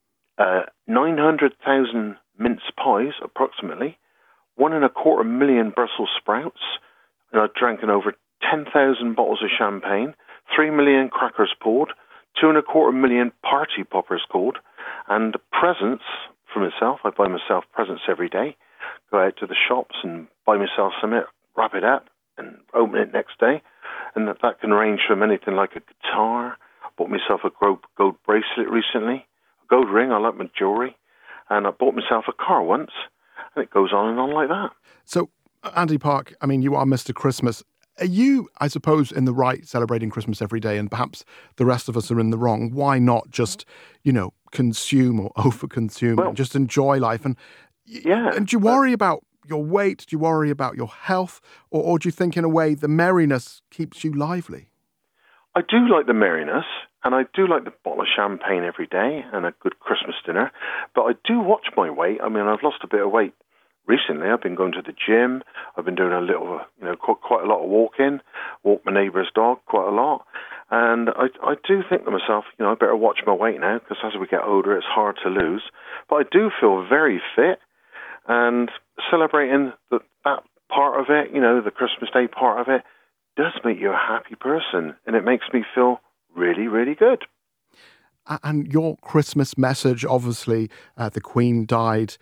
900,000 mince pies, approximately. 1.25 million Brussels sprouts. And I've drank over 10,000 bottles of champagne. 3 million crackers poured. 2.25 million party poppers called. And presents for myself. I buy myself presents every day. Go out to the shops and buy myself something, wrap it up, and open it next day. And that can range from anything like a guitar. Bought myself a gold bracelet recently, a gold ring. I like my jewellery. And I bought myself a car once. And it goes on and on like that. So, Andy Park, I mean, you are Mr. Christmas. Are you, I suppose, in the right celebrating Christmas every day, and perhaps the rest of us are in the wrong? Why not just, consume or overconsume and just enjoy life? And do you worry about your weight? Do you worry about your health? Or do you think, in a way, the merriness keeps you lively? I do like the merriness, and I do like the bottle of champagne every day and a good Christmas dinner. But I do watch my weight. I mean, I've lost a bit of weight recently. I've been going to the gym. I've been doing a little, quite a lot of walking. Walk my neighbour's dog quite a lot. And I do think to myself, I better watch my weight now, because as we get older, it's hard to lose. But I do feel very fit. And celebrating that part of it, the Christmas Day part of it, does make you a happy person. And it makes me feel really, really good. And your Christmas message, obviously, the Queen died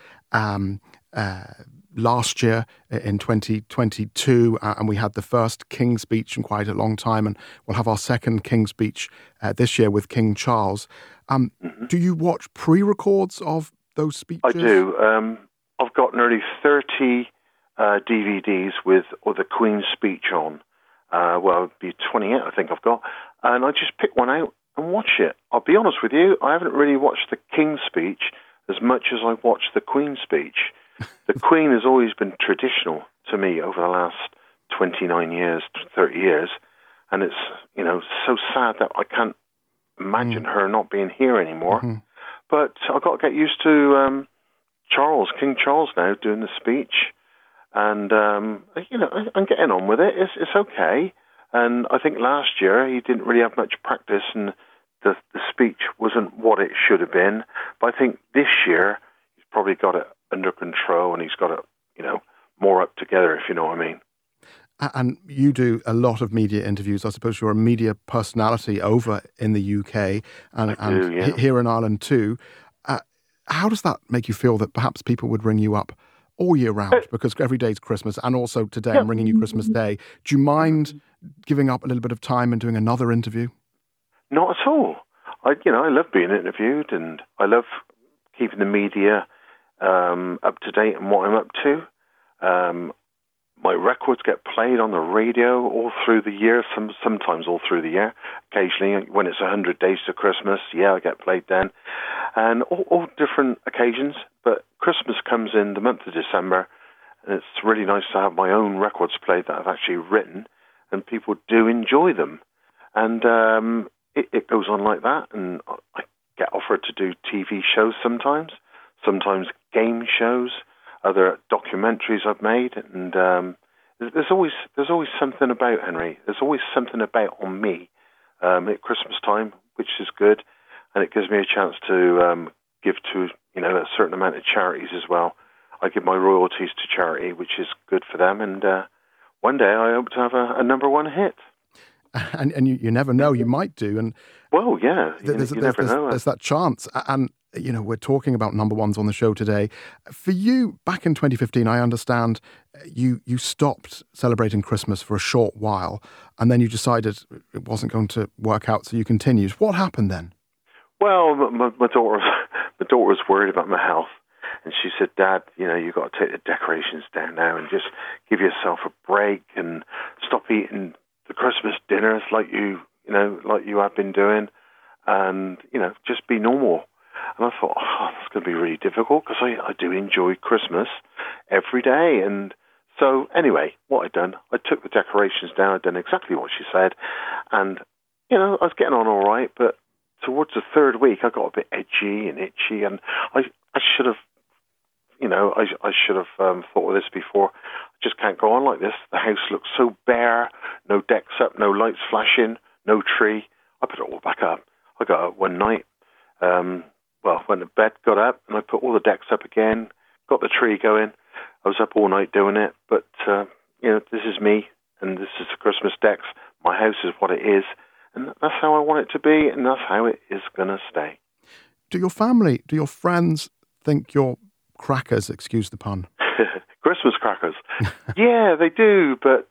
last year in 2022, and we had the first King's Speech in quite a long time, and we'll have our second King's Speech this year with King Charles. Do you watch pre-records of those speeches? I do. I've got nearly 30 DVDs with the Queen's speech on. It'd be 28, I think I've got. And I just pick one out and watch it. I'll be honest with you, I haven't really watched the King's speech as much as I've watched the Queen's speech. The Queen has always been traditional to me over the last 29 years, 30 years. And it's, so sad that I can't imagine her not being here anymore. Mm-hmm. But I've got to get used to King Charles now doing the speech. And, I'm getting on with it. It's okay. And I think last year he didn't really have much practice, and the speech wasn't what it should have been. But I think this year he's probably got it under control, and he's got it, more up together, if you know what I mean. And you do a lot of media interviews. I suppose you're a media personality over in the UK and here in Ireland too. How does that make you feel that perhaps people would ring you up all year round? Because every day's Christmas, and also today I'm ringing you Christmas Day. Do you mind giving up a little bit of time and doing another interview? Not at all. I love being interviewed, and I love keeping the media up to date on what I'm up to. My records get played on the radio all through the year, sometimes all through the year. Occasionally, when it's 100 days to Christmas, I get played then. And all different occasions. But Christmas comes in the month of December, and it's really nice to have my own records played that I've actually written, and people do enjoy them. And it goes on like that, and I get offered to do TV shows sometimes game shows, other documentaries I've made, and there's always something about Henry. There's always something about on me at Christmas time, which is good, and it gives me a chance to give to a certain amount of charities as well. I give my royalties to charity, which is good for them, and one day I hope to have a number one hit. And you never know, you might do. And well, yeah, you never know. There's that chance. And, we're talking about number ones on the show today. For you, back in 2015, I understand you stopped celebrating Christmas for a short while, and then you decided it wasn't going to work out, so you continued. What happened then? Well, my daughter was worried about my health, and she said, "Dad, you've got to take the decorations down now and just give yourself a break and stop eating the Christmas dinners like you have been doing, and just be normal." And I thought, that's going to be really difficult because I do enjoy Christmas every day. And so anyway, what I'd done, I took the decorations down. I'd done exactly what she said, and I was getting on all right, but towards the third week, I got a bit edgy and itchy, and I should have, I should have thought of this before. I just can't go on like this. The house looks so bare, no decks up, no lights flashing, no tree. I put it all back up. I got up one night, went to bed, got up, and I put all the decks up again, got the tree going. I was up all night doing it, but, this is me, and this is the Christmas decks. My house is what it is. And that's how I want it to be, and that's how it is going to stay. Do your family, do your friends think you're crackers, excuse the pun? Christmas crackers. Yeah, they do, but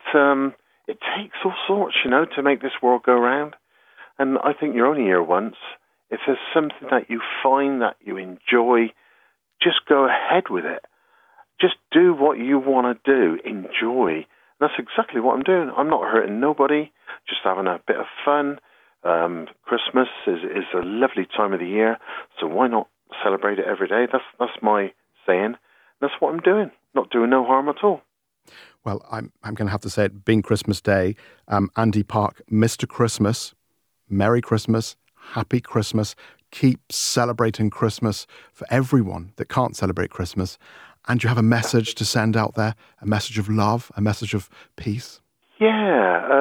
it takes all sorts, to make this world go round. And I think you're only here once. If there's something that you find that you enjoy, just go ahead with it. Just do what you want to do. Enjoy. That's exactly what I'm doing. I'm not hurting nobody, just having a bit of fun. Christmas is a lovely time of the year, so why not celebrate it every day? That's my saying. That's what I'm doing. Not doing no harm at all. Well, I'm going to have to say it, being Christmas Day, Andy Park, Mr. Christmas, Merry Christmas, Happy Christmas. Keep celebrating Christmas for everyone that can't celebrate Christmas. And you have a message to send out there, a message of love, a message of peace. Yeah,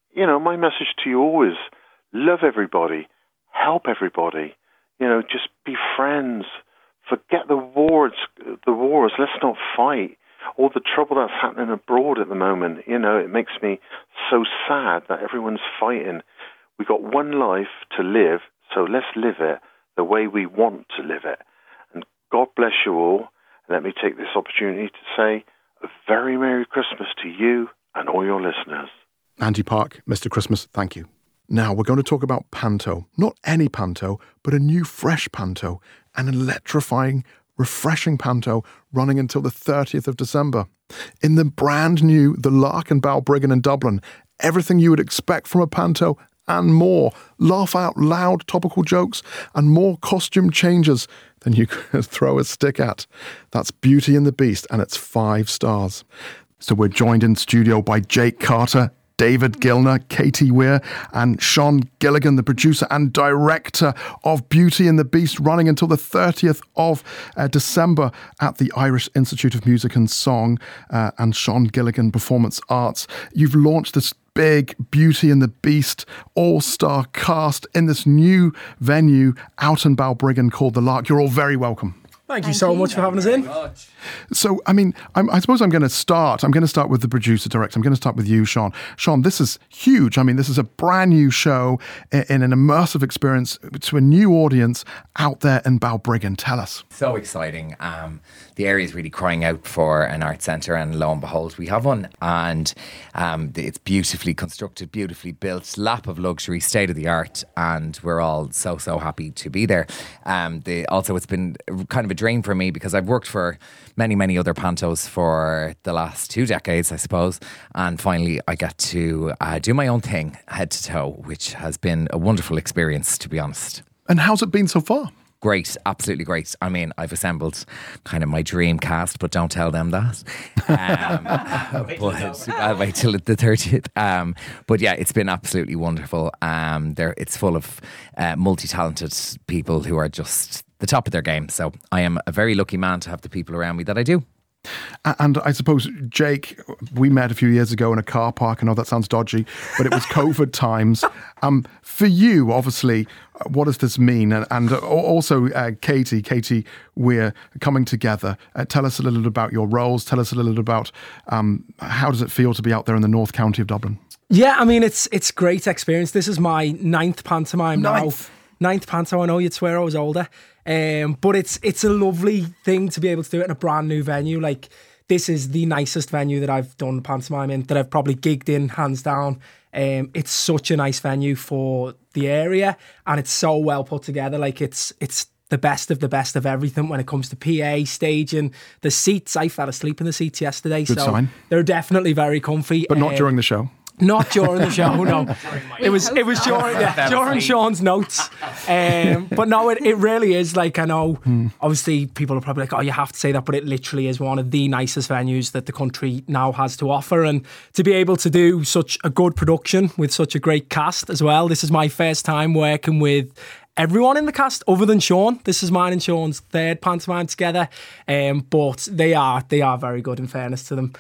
my message to you always, love everybody, help everybody, just be friends, forget the wars, let's not fight. All the trouble that's happening abroad at the moment, it makes me so sad that everyone's fighting. We've got one life to live, so let's live it the way we want to live it. And God bless you all. Let me take this opportunity to say a very Merry Christmas to you and all your listeners. Andy Park, Mr. Christmas, thank you. Now we're going to talk about Panto. Not any Panto, but a new fresh Panto. An electrifying, refreshing Panto running until the 30th of December. In the brand new The Lark and Balbriggan in Dublin, everything you would expect from a Panto and more. Laugh out loud topical jokes and more costume changes than you could throw a stick at. That's Beauty and the Beast, and it's 5 stars. So we're joined in studio by Jake Carter, David Gilner, Katie Weir, and Sean Gilligan, the producer and director of Beauty and the Beast, running until the 30th of December at the Irish Institute of Music and Song and Sean Gilligan Performance Arts. You've launched this big Beauty and the Beast all-star cast in this new venue out in Balbriggan called The Lark. You're all very welcome. Thank you so much for having us in. So, I suppose I'm going to start with the producer director. I'm going to start with you, Sean. Sean, this is huge. This is a brand new show in an immersive experience to a new audience out there in Balbriggan. Tell us. So exciting. The area is really crying out for an art centre, and lo and behold, we have one. And it's beautifully constructed, beautifully built, lap of luxury, state of the art, and we're all so happy to be there. Also, it's been kind of a dream for me because I've worked for many other pantos for the last 2 decades, I suppose, and finally I get to do my own thing head to toe, which has been a wonderful experience, to be honest. And how's it been so far? Great, absolutely great. I've assembled kind of my dream cast, but don't tell them that. But I'll wait till the 30th. But yeah, it's been absolutely wonderful. It's full of multi-talented people who are just the top of their game. So I am a very lucky man to have the people around me that I do. And I suppose, Jake, we met a few years ago in a car park. I know that sounds dodgy, but it was COVID times. For you, obviously, what does this mean? And also, Katie, we're coming together. Tell us a little bit about your roles. Tell us a little bit about how does it feel to be out there in the North County of Dublin? Yeah, I mean, it's great experience. This is my 9th pantomime now. 9th panto. I know you'd swear I was older. But it's a lovely thing to be able to do it in a brand new venue. Like, this is the nicest venue that I've done pantomime in, that I've probably gigged in, hands down. It's such a nice venue for the area, and it's so well put together. Like, it's the best of everything when it comes to PA, staging, the seats. I fell asleep in the seats yesterday. Good sign. They're definitely very comfy. But not during the show. Not during the show, no. It was during Sean's notes. But no, it really is. Like, I know, obviously people are probably like, oh, you have to say that, but it literally is one of the nicest venues that the country now has to offer. And to be able to do such a good production with such a great cast as well. This is my first time working with everyone in the cast other than Sean. This is mine and Sean's 3rd pantomime together. But they are very good, in fairness to them.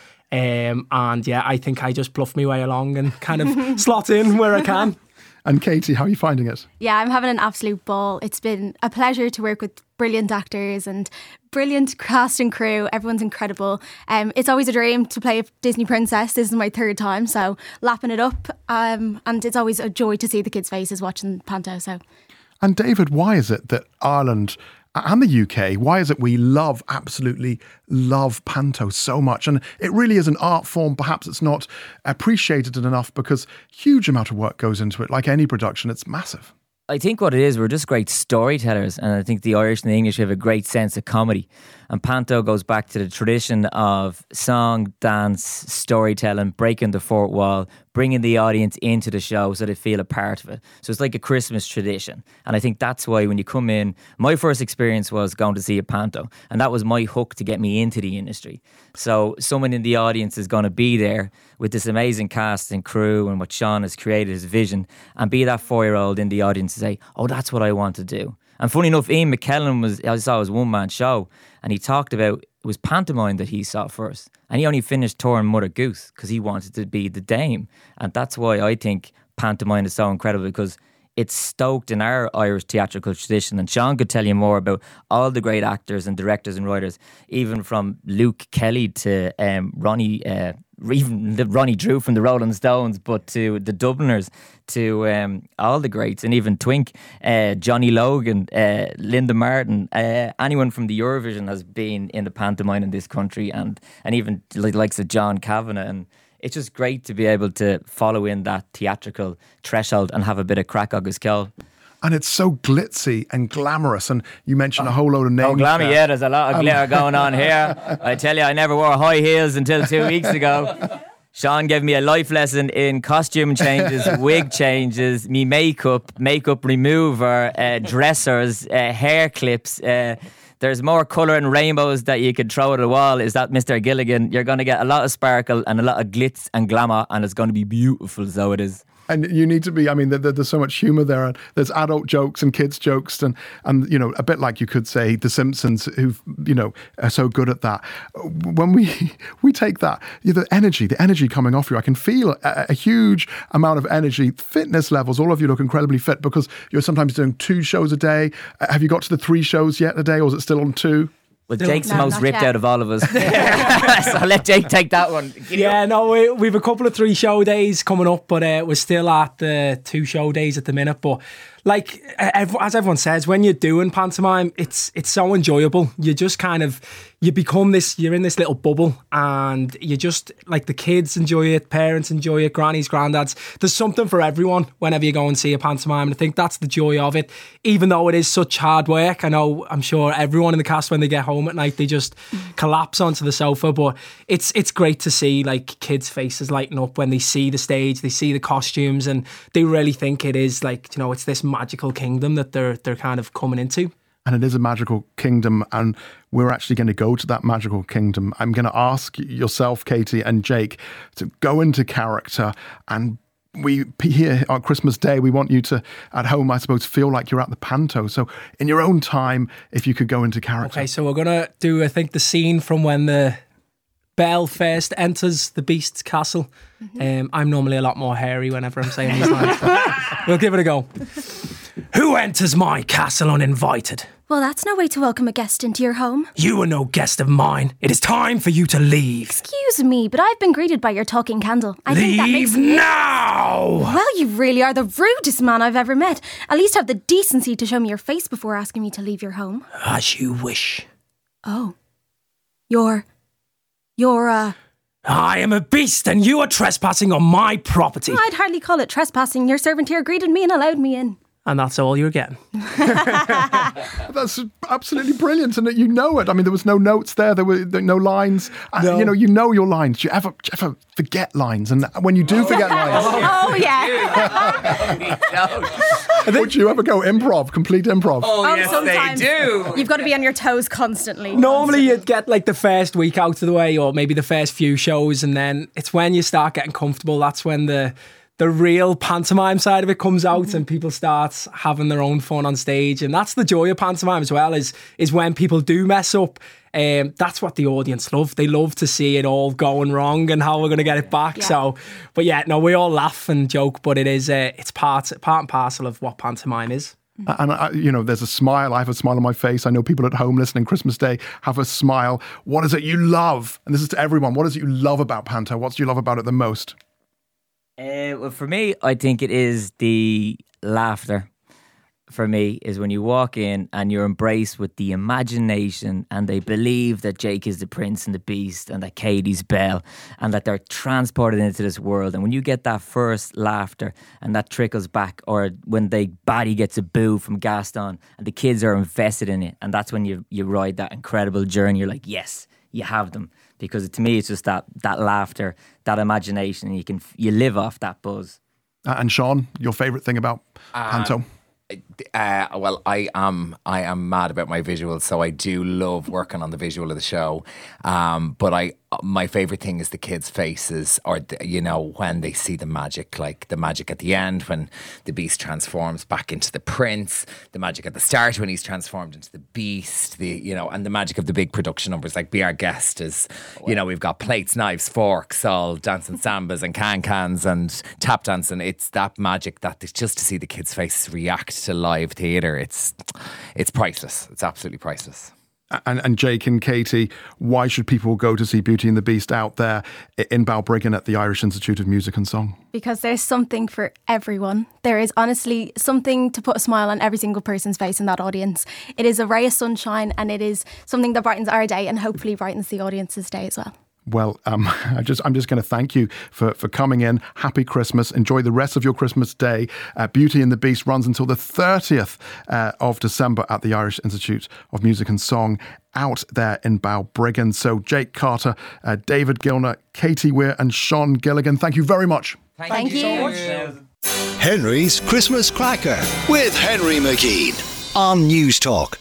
And yeah, I think I just bluff my way along and kind of slot in where I can. And Katie, how are you finding it? Yeah, I'm having an absolute ball. It's been a pleasure to work with brilliant actors and brilliant cast and crew. Everyone's incredible. It's always a dream to play a Disney princess. This is my 3rd time, so lapping it up. And it's always a joy to see the kids' faces watching Panto. So. And David, why is it that Ireland and the UK, why is it we absolutely love Panto so much? And it really is an art form. Perhaps it's not appreciated enough because huge amount of work goes into it. Like any production, it's massive. I think what it is, we're just great storytellers, and I think the Irish and the English have a great sense of comedy. And Panto goes back to the tradition of song, dance, storytelling, breaking the fourth wall, bringing the audience into the show so they feel a part of it. So it's like a Christmas tradition. And I think that's why when you come in, my first experience was going to see a Panto, and that was my hook to get me into the industry. So someone in the audience is going to be there with this amazing cast and crew and what Sean has created, his vision, and be that 4-year-old in the audience to say, oh, that's what I want to do. And funny enough, Ian McKellen I saw his one-man show, and he talked about, it was pantomime that he saw first. And he only finished touring Mother Goose because he wanted to be the dame. And that's why I think pantomime is so incredible, because it's stoked in our Irish theatrical tradition. And Sean could tell you more about all the great actors and directors and writers, even from Luke Kelly to Ronnie Drew from the Rolling Stones, but to the Dubliners, to all the greats, and even Twink, Johnny Logan, Linda Martin, anyone from the Eurovision has been in the pantomime in this country, and even the likes of John Kavanagh. And it's just great to be able to follow in that theatrical threshold and have a bit of crack agus kill. And it's so glitzy and glamorous. And you mentioned a whole load of names. Oh, glammy, yeah, there's a lot of glitter going on here. I tell you, I never wore high heels until 2 weeks ago. Sean gave me a life lesson in costume changes, wig changes, me makeup remover, dressers, hair clips. There's more colour and rainbows that you could throw at a wall. Is that Mr. Gilligan? You're going to get a lot of sparkle and a lot of glitz and glamour, and it's going to be beautiful, so it is. And you need to be, I mean, there's so much humour there. And there's adult jokes and kids' jokes and, you know, a bit like you could say The Simpsons, who, you know, are so good at that. When we take that, the energy coming off you, I can feel a huge amount of energy, fitness levels. All of you look incredibly fit because you're sometimes doing 2 shows a day. Have you got to the 3 shows yet a day, or is it still on 2? Well, Jake's the most ripped out of all of us. So I'll let Jake take that one. Yeah, no, we've a couple of 3 show days coming up, but we're still at the 2 show days at the minute. But like, as everyone says, when you're doing pantomime, it's so enjoyable. You just kind of, you're in this little bubble, and you just, like, the kids enjoy it, parents enjoy it, grannies, granddads. There's something for everyone whenever you go and see a pantomime, and I think that's the joy of it. Even though it is such hard work, I'm sure everyone in the cast, when they get home at night, they just collapse onto the sofa, but it's great to see, like, kids' faces lighting up when they see the stage, they see the costumes, and they really think it is, like, you know, it's this magical kingdom that they're kind of coming into. And it is a magical kingdom, and we're actually going to go to that magical kingdom. I'm going to ask yourself, Katie and Jake, to go into character. And we here on Christmas Day, we want you to, at home, I suppose, feel like you're at the Panto. So in your own time, if you could go into character. Okay, so we're going to do, I think, the scene from when the Belle first enters the Beast's castle. I'm normally a lot more hairy whenever I'm saying these lines, but we'll give it a go. Who enters my castle uninvited? Well, that's no way to welcome a guest into your home. You are no guest of mine. It is time for you to leave. Excuse me, but I've been greeted by your talking candle. I think that makes Leave now! Well, you really are the rudest man I've ever met. At least have the decency to show me your face before asking me to leave your home. As you wish. Oh. You're I am a beast and you are trespassing on my property. I'd hardly call it trespassing. Your servant here greeted me and allowed me in. And that's all you're getting. That's absolutely brilliant, and that you know it. I mean, there was no notes there. There were no lines. No. You know your lines. Do you ever forget lines? And when you do forget lines, Oh, yeah. would you ever go improv, complete improv? Oh, yes, sometimes. they do. You've got to be on your toes constantly. Normally you'd get like the first week out of the way or maybe the first few shows, and then it's when you start getting comfortable, that's when the real pantomime side of it comes out and people start having their own fun on stage. And that's the joy of pantomime as well, is when people do mess up. That's what the audience love. They love to see it all going wrong and how we're going to get it back. Yeah. So, but yeah, no, we all laugh and joke, but it's part and parcel of what pantomime is. And there's a smile. I have a smile on my face. I know people at home listening Christmas Day have a smile. What is it you love? And this is to everyone. What is it you love about Panto? What do you love about it the most? Well, for me, I think it is the laughter. For me, is when you walk in and you're embraced with the imagination, and they believe that Jake is the prince and the beast, and that Katie's Belle, and that they're transported into this world. And when you get that first laughter and that trickles back, or when the baddie gets a boo from Gaston and the kids are invested in it, and that's when you ride that incredible journey. You're like, yes, you have them. Because to me, it's just that laughter, that imagination, and you live off that buzz. And Sean, your favourite thing about Panto? Well, I am mad about my visuals, so I do love working on the visual of the show. But my favourite thing is the kids' faces, or when they see the magic, like the magic at the end when the beast transforms back into the prince, the magic at the start when he's transformed into the beast, and the magic of the big production numbers, like Be Our Guest is, we've got plates, knives, forks, all dancing sambas and can-cans and tap dancing. It's that magic that just to see the kids' faces react to live theatre, it's priceless. It's absolutely priceless. And Jake and Katie, why should people go to see Beauty and the Beast out there in Balbriggan at the Irish Institute of Music and Song? Because there's something for everyone. There is honestly something to put a smile on every single person's face in that audience. It is a ray of sunshine, and it is something that brightens our day and hopefully brightens the audience's day as well. Well, I'm just going to thank you for coming in. Happy Christmas. Enjoy the rest of your Christmas day. Beauty and the Beast runs until the 30th of December at the Irish Institute of Music and Song out there in Balbriggan. So Jake Carter, David Gilner, Katie Weir and Sean Gilligan, thank you very much. Thank you so much. Henry's Christmas Cracker with Henry McKean on News Talk.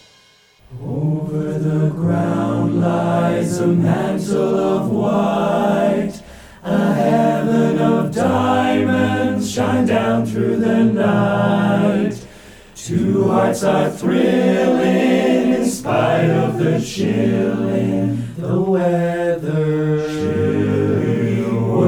Over the ground lies a mantle of white, a heaven of diamonds shine down through the night. Two hearts are thrilling in spite of the chill in the weather. Chill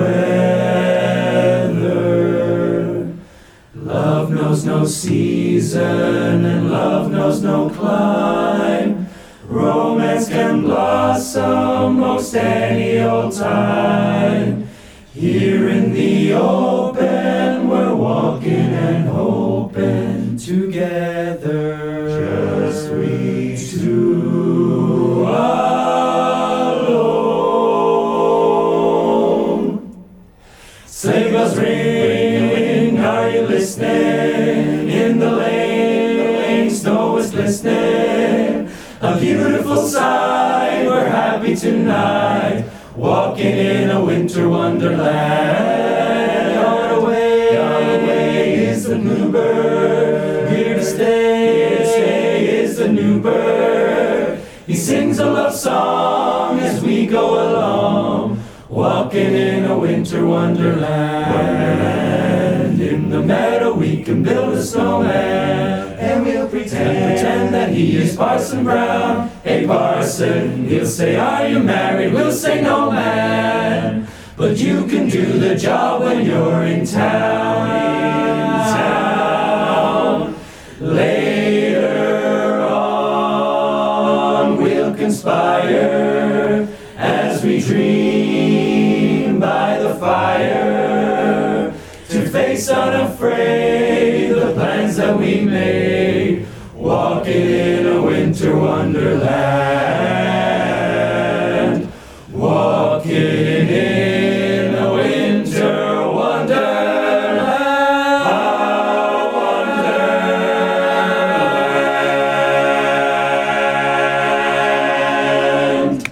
weather. Love knows no season and love knows no clime. Romance can blossom most any old time. Here in the open, we're walking and hoping together. Just we two alone. Sleigh bells ring, are you listening? In the lane, snow is glistening. A beautiful sight, we're happy tonight, walking in a winter wonderland. On our way is the bluebird, here to stay is the new bird. He sings a love song as we go along, walking in a winter wonderland. In the meadow we can build a snowman, and we'll pretend that he is Parson Brown. Hey Parson, he'll say, are you married? We'll say, no man, but you can do the job when you're in town. Later on we'll conspire as we dream by the fire to face unafraid the plans that we made, walking in a winter wonderland, walking in a winter wonderland, wonderland.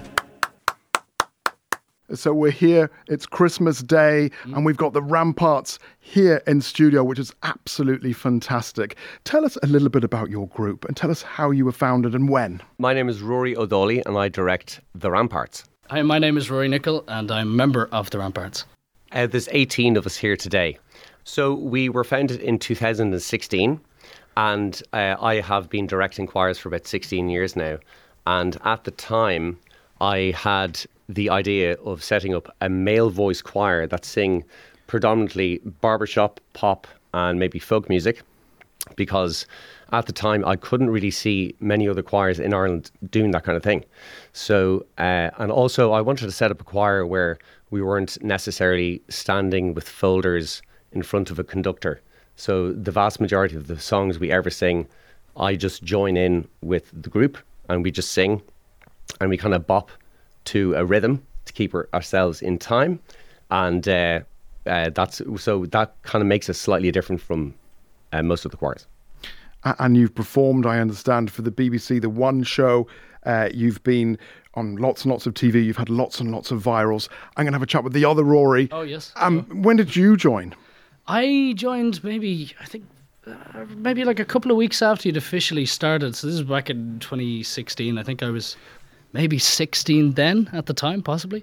So we're here, it's Christmas Day, and we've got the Ramparts here in studio, which is absolutely fantastic. Tell us a little bit about your group and tell us how you were founded and when. My name is Rory O'Doley and I direct the Ramparts. Hi, my name is Rory Nichol and I'm a member of the Ramparts. There's 18 of us here today. So we were founded in 2016 and I have been directing choirs for about 16 years now. And at the time, I had the idea of setting up a male voice choir that sing predominantly barbershop, pop and maybe folk music, because at the time I couldn't really see many other choirs in Ireland doing that kind of thing. So, and also I wanted to set up a choir where we weren't necessarily standing with folders in front of a conductor. So the vast majority of the songs we ever sing, I just join in with the group and we just sing and we kind of bop to a rhythm to keep ourselves in time, and that's so that kind of makes us slightly different from most of the choirs. And you've performed, I understand, for the BBC The One show. You've been on lots and lots of TV. You've had lots and lots of virals. I'm going to have a chat with the other Rory. Oh yes. When did you join? I joined maybe like a couple of weeks after you'd officially started. So this is back in 2016. I think I was maybe 16 then at the time, possibly.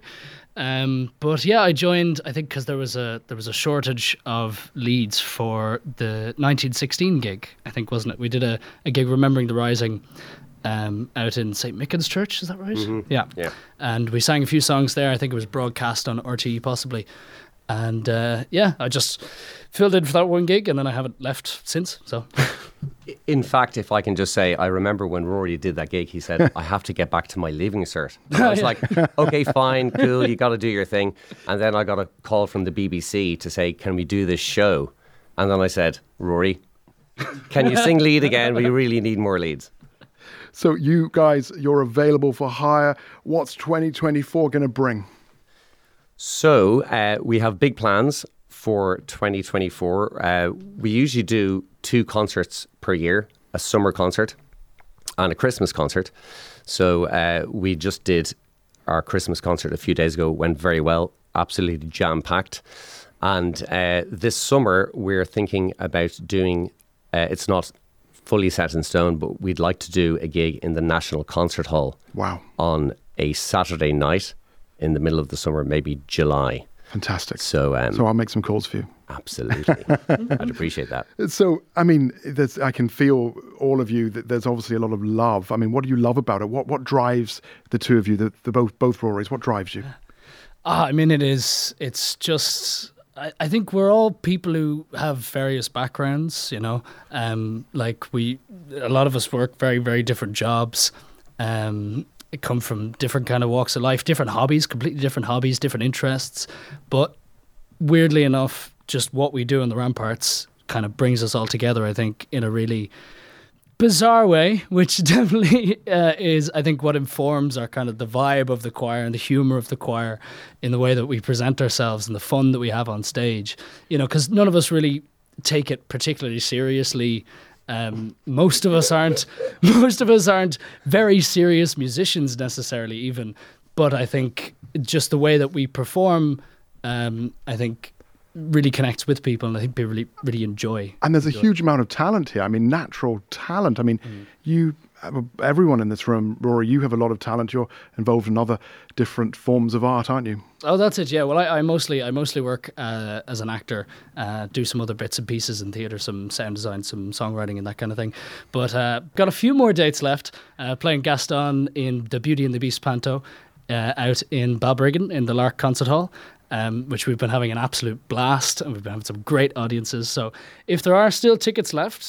But yeah, I joined, I think, because there was a shortage of leads for the 1916 gig, I think, wasn't it? We did a gig Remembering the Rising out in St. Mickens Church, is that right? Mm-hmm. Yeah. And we sang a few songs there. I think it was broadcast on RTE possibly. And yeah, I just filled in for that one gig and then I haven't left since. So, in fact, if I can just say, I remember when Rory did that gig, he said, I have to get back to my leaving cert. And I was like, okay, fine, cool, you got to do your thing. And then I got a call from the BBC to say, can we do this show? And then I said, Rory, can you sing lead again? We really need more leads. So you guys, you're available for hire. What's 2024 going to bring? So we have big plans for 2024. We usually do 2 concerts per year, a summer concert and a Christmas concert. So we just did our Christmas concert a few days ago, went very well, absolutely jam-packed. And this summer we're thinking about doing, it's not fully set in stone, but we'd like to do a gig in the National Concert Hall. Wow. On a Saturday night in the middle of the summer, maybe July. Fantastic. So I'll make some calls for you. Absolutely. I'd appreciate that. So, I mean, I can feel all of you that there's obviously a lot of love. I mean, what do you love about it? What drives the two of you, the both Rorys? What drives you? I mean, it's just, I think we're all people who have various backgrounds, you know, like a lot of us work very, very different jobs, come from different kind of walks of life, different hobbies, completely different hobbies, different interests. But weirdly enough, just what we do in the Ramparts kind of brings us all together, I think, in a really bizarre way, which definitely is, I think, what informs our kind of the vibe of the choir and the humour of the choir in the way that we present ourselves and the fun that we have on stage. You know, because none of us really take it particularly seriously. Most of us aren't very serious musicians necessarily even, but I think just the way that we perform, I think really connects with people, and I think people really, really enjoy. And there's a huge amount of talent here. I mean, natural talent. I mean, everyone in this room, Rory, you have a lot of talent. You're involved in other different forms of art, aren't you? Oh, that's it. Yeah. Well, I mostly work as an actor, do some other bits and pieces in theatre, some sound design, some songwriting and that kind of thing. But got a few more dates left, playing Gaston in the Beauty and the Beast Panto out in Balbriggan in the Lark Concert Hall. Which we've been having an absolute blast, and we've been having some great audiences. So if there are still tickets left,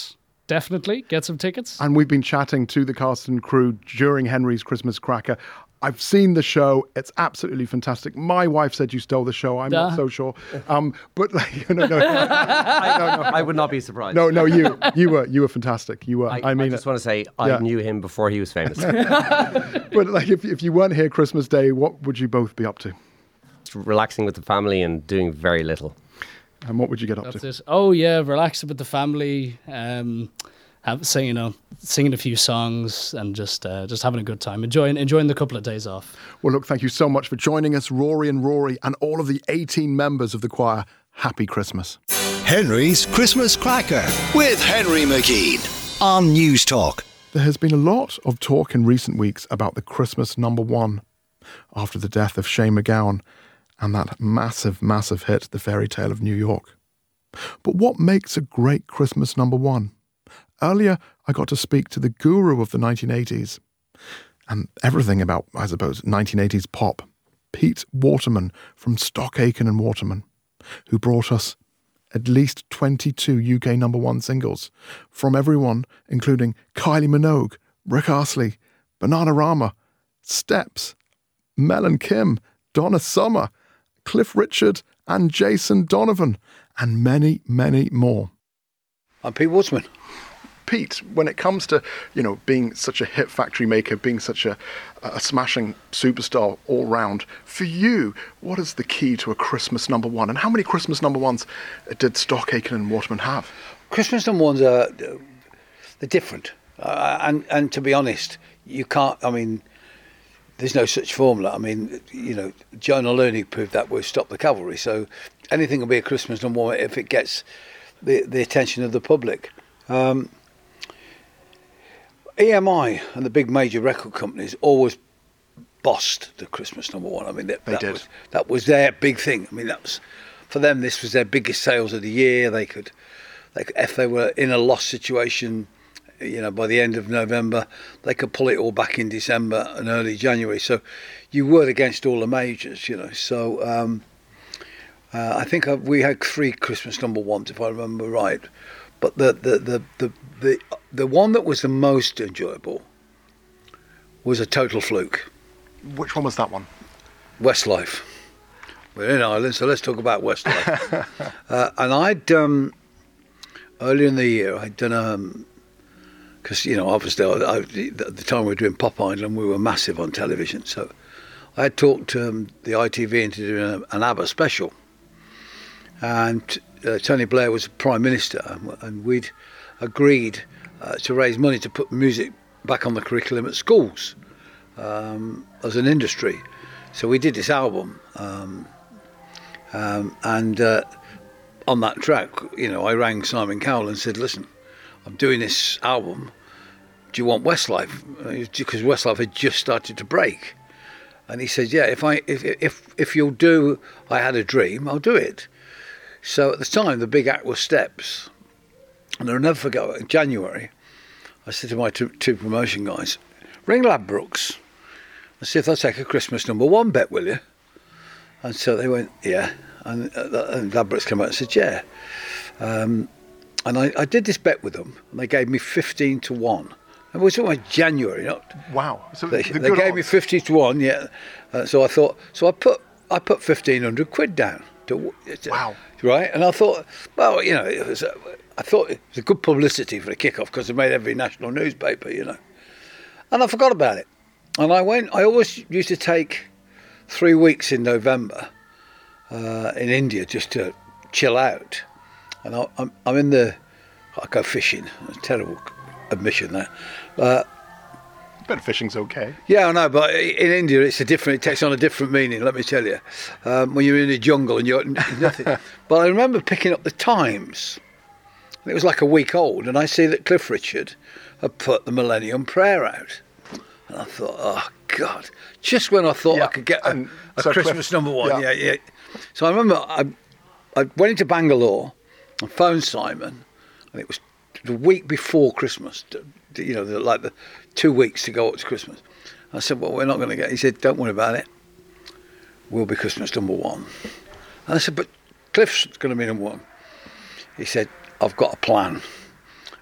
definitely get some tickets. And we've been chatting to the cast and crew during Henry's Christmas Cracker. I've seen the show. It's absolutely fantastic. My wife said you stole the show. I'm not so sure. But like, no. I would not be surprised. No, you were fantastic. You were. I just want to say I knew him before he was famous. But like, if you weren't here Christmas Day, what would you both be up to? Relaxing with the family and doing very little. And what would you get up to? That's it. Oh yeah, relaxing with the family. Singing a few songs and just having a good time, enjoying the couple of days off. Well, look, thank you so much for joining us, Rory and Rory, and all of the 18 members of the choir. Happy Christmas. Henry's Christmas Cracker with Henry McKean on News Talk. There has been a lot of talk in recent weeks about the Christmas #1 after the death of Shane MacGowan and that massive, massive hit, The Fairy Tale of New York. But what makes a great Christmas #1? Earlier, I got to speak to the guru of the 1980s and everything about, I suppose, 1980s pop, Pete Waterman from Stock Aitken and Waterman, who brought us at least 22 UK #1 singles from everyone, including Kylie Minogue, Rick Astley, Bananarama, Steps, Mel and Kim, Donna Summer, Cliff Richard and Jason Donovan, and many, many more. I'm Pete Waterman. Pete, when it comes to, being such a hit factory maker, being such a smashing superstar all round, for you, what is the key to a Christmas #1? And how many Christmas #1s did Stock Aitken and Waterman have? Christmas #1s they're different. And to be honest, you can't, there's no such formula. Jonah Looney proved that with Stop the Cavalry. So anything will be a Christmas #1 if it gets the attention of the public. EMI and the big major record companies always bossed the Christmas #1. That was their big thing. That was, for them, this was their biggest sales of the year. They could, if they were in a loss situation, by the end of November, they could pull it all back in December and early January. So you were against all the majors, So I think we had 3 Christmas #1s, if I remember right. But the one that was the most enjoyable was a total fluke. Which one was that one? Westlife. We're in Ireland, so let's talk about Westlife. And I'd earlier in the year, I'd done because obviously at the time we were doing Pop Island, we were massive on television. So I had talked the ITV into doing an ABBA special, and Tony Blair was Prime Minister, and we'd agreed to raise money to put music back on the curriculum at schools as an industry. So we did this album, and on that track, I rang Simon Cowell and said, "Listen, I'm doing this album. Do you want Westlife?" Because Westlife had just started to break, and he said, "Yeah, if you'll do I Had a Dream, I'll do it." So at the time, the big act was Steps. And I'll never forget, in January, I said to my two promotion guys, "Ring Ladbrokes and see if they'll take a Christmas #1 bet, will you?" And so they went, "Yeah." And Ladbrokes came out and said, "Yeah." And I did this bet with them, and they gave me 15 to 1. And we're talking about January, Wow. So they gave me 50 to 1, yeah. So I thought, I put 1,500 quid down. Wow. Right, and I thought, well, I thought it was a good publicity for the kickoff because it made every national newspaper, And I forgot about it. And I always used to take 3 weeks in November in India just to chill out. And I go fishing. It's a terrible admission there. But fishing's okay. Yeah, I know, but in India it takes on a different meaning, let me tell you. When you're in the jungle and you're nothing. But I remember picking up the Times, and it was like a week old, and I see that Cliff Richard had put the Millennium Prayer out. And I thought, oh God, just when I thought I could get a Christmas #1, yeah. So I remember I went into Bangalore and phoned Simon, and it was the week before Christmas, like the 2 weeks to go up to Christmas. I said, well, we're not going to get. He said, don't worry about it. We'll be Christmas #1. And I said, but Cliff's going to be #1. He said, I've got a plan.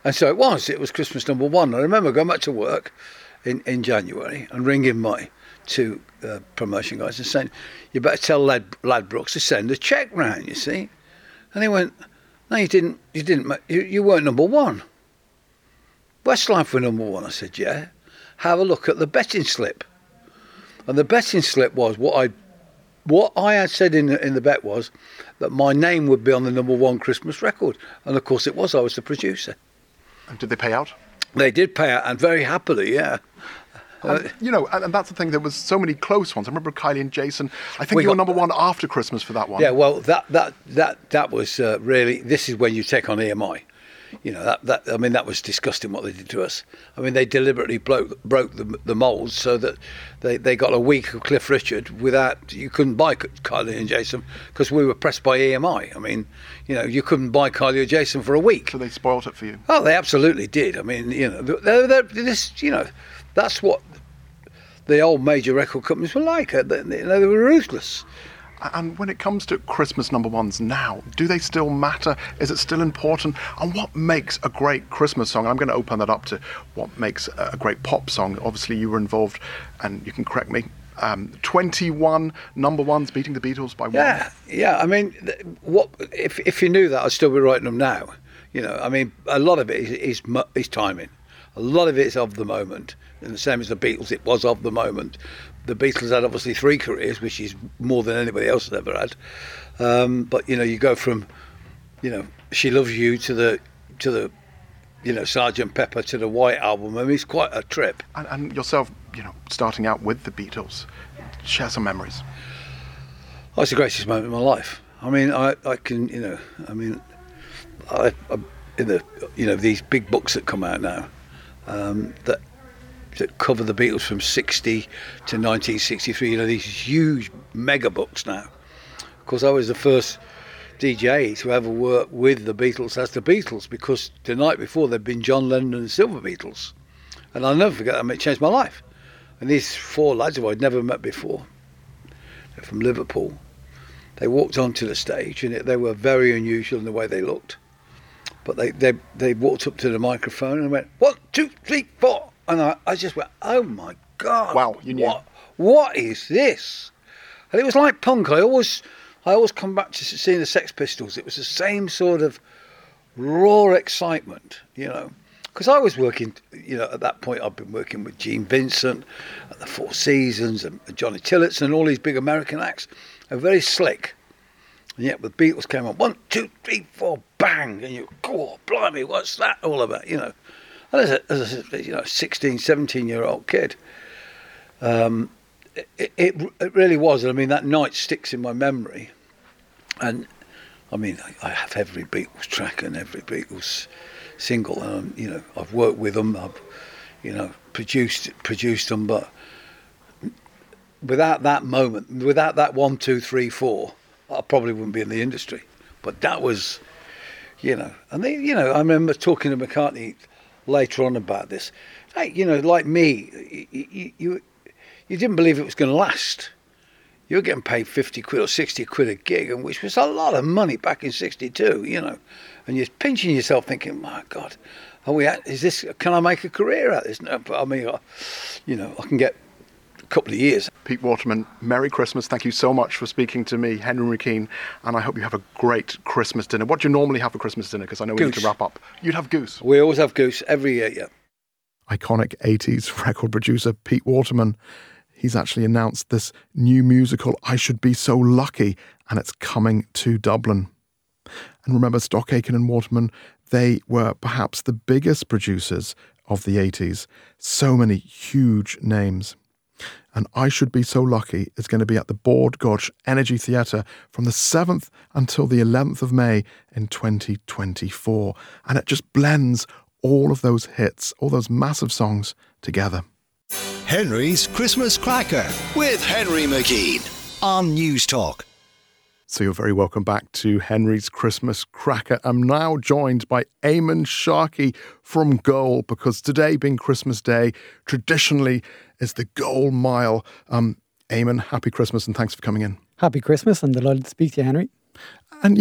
And so it was Christmas number one. I remember going back to work in January and ringing my two promotion guys and saying, you better tell Ladbrokes to send a cheque round, you see. And he went, no, you didn't, you weren't number one. Westlife were number one. I said, yeah. Have a look at the betting slip. And the betting slip was what I had said in the bet was that my name would be on the number one Christmas record. And of course it was. I was the producer. And did they pay out? They did pay out, and very happily, yeah. And that's the thing. There was so many close ones. I remember Kylie and Jason. I think you were number one after Christmas for that one. Yeah, well, that was really. This is when you take on EMI. That was disgusting what they did to us. I mean, they deliberately broke the molds so that they got a week of Cliff Richard without. You couldn't buy Kylie and Jason because we were pressed by EMI. I mean, you couldn't buy Kylie or Jason for a week. So they spoilt it for you. Oh, they absolutely did. I mean, that's what the old major record companies were like. They were ruthless. And when it comes to Christmas number ones now, do they still matter? Is it still important? And what makes a great Christmas song? I'm going to open that up to what makes a great pop song. Obviously, you were involved, and you can correct me, 21 number ones, beating the Beatles by one. Yeah. I mean, if you knew that, I'd still be writing them now. I mean, a lot of it is timing. A lot of it is of the moment. And the same as the Beatles, it was of the moment. The Beatles had obviously 3 careers, which is more than anybody else has ever had. But you go from, She Loves You to the Sgt. Pepper to the White Album. I mean, it's quite a trip. And yourself, starting out with the Beatles, share some memories. Oh, it's the greatest moment of my life. I mean, I can, these big books that come out now, that cover the Beatles from 60 to 1963, these huge mega books now. Of course, I was the first DJ to ever work with the Beatles as the Beatles, because the night before there'd been John Lennon and the Silver Beatles. And I'll never forget, it changed my life. And these 4 lads who I'd never met before, they're from Liverpool, they walked onto the stage, and they were very unusual in the way they looked. But they walked up to the microphone and went, 1, 2, 3, 4. And I just went, oh my God. Wow, you knew. What is this? And it was like punk. I always come back to seeing the Sex Pistols. It was the same sort of raw excitement, Because I was working, at that point I'd been working with Gene Vincent at the Four Seasons and Johnny Tillotson and all these big American acts. They're very slick. And yet the Beatles came on, 1, 2, 3, 4, bang. And you go, oh, blimey, what's that all about, And as a 16, 17-year-old kid, it really was. I mean, that night sticks in my memory. And, I mean, I have every Beatles track and every Beatles single. And, I've worked with them. I've, produced them. But without that moment, without that 1, 2, 3, 4, I probably wouldn't be in the industry. But that was, and they, I remember talking to McCartney later on about this. Hey, like me, you didn't believe it was going to last. You were getting paid 50 quid or 60 quid a gig, and which was a lot of money back in 62, and you're pinching yourself thinking, my God, can I make a career out of this? No, but I mean, I can get a couple of years. Pete Waterman, Merry Christmas. Thank you so much for speaking to me, Henry McKean, and I hope you have a great Christmas dinner. What do you normally have for Christmas dinner? Because I know we need to wrap up. You'd have goose. We always have goose every year, yeah. Iconic 80s record producer Pete Waterman. He's actually announced this new musical, I Should Be So Lucky, and it's coming to Dublin. And remember, Stock Aitken and Waterman, they were perhaps the biggest producers of the 80s. So many huge names. And I Should Be So Lucky is going to be at the Bord Gáis Energy Theatre from the 7th until the 11th of May in 2024. And it just blends all of those hits, all those massive songs together. Henry's Christmas Cracker with Henry McKean on News Talk. So you're very welcome back to Henry's Christmas Cracker. I'm now joined by Eamon Sharkey from Goal, because today being Christmas Day, traditionally is the Goal Mile. Eamon, happy Christmas and thanks for coming in. Happy Christmas. I'm delighted to speak to you, Henry. And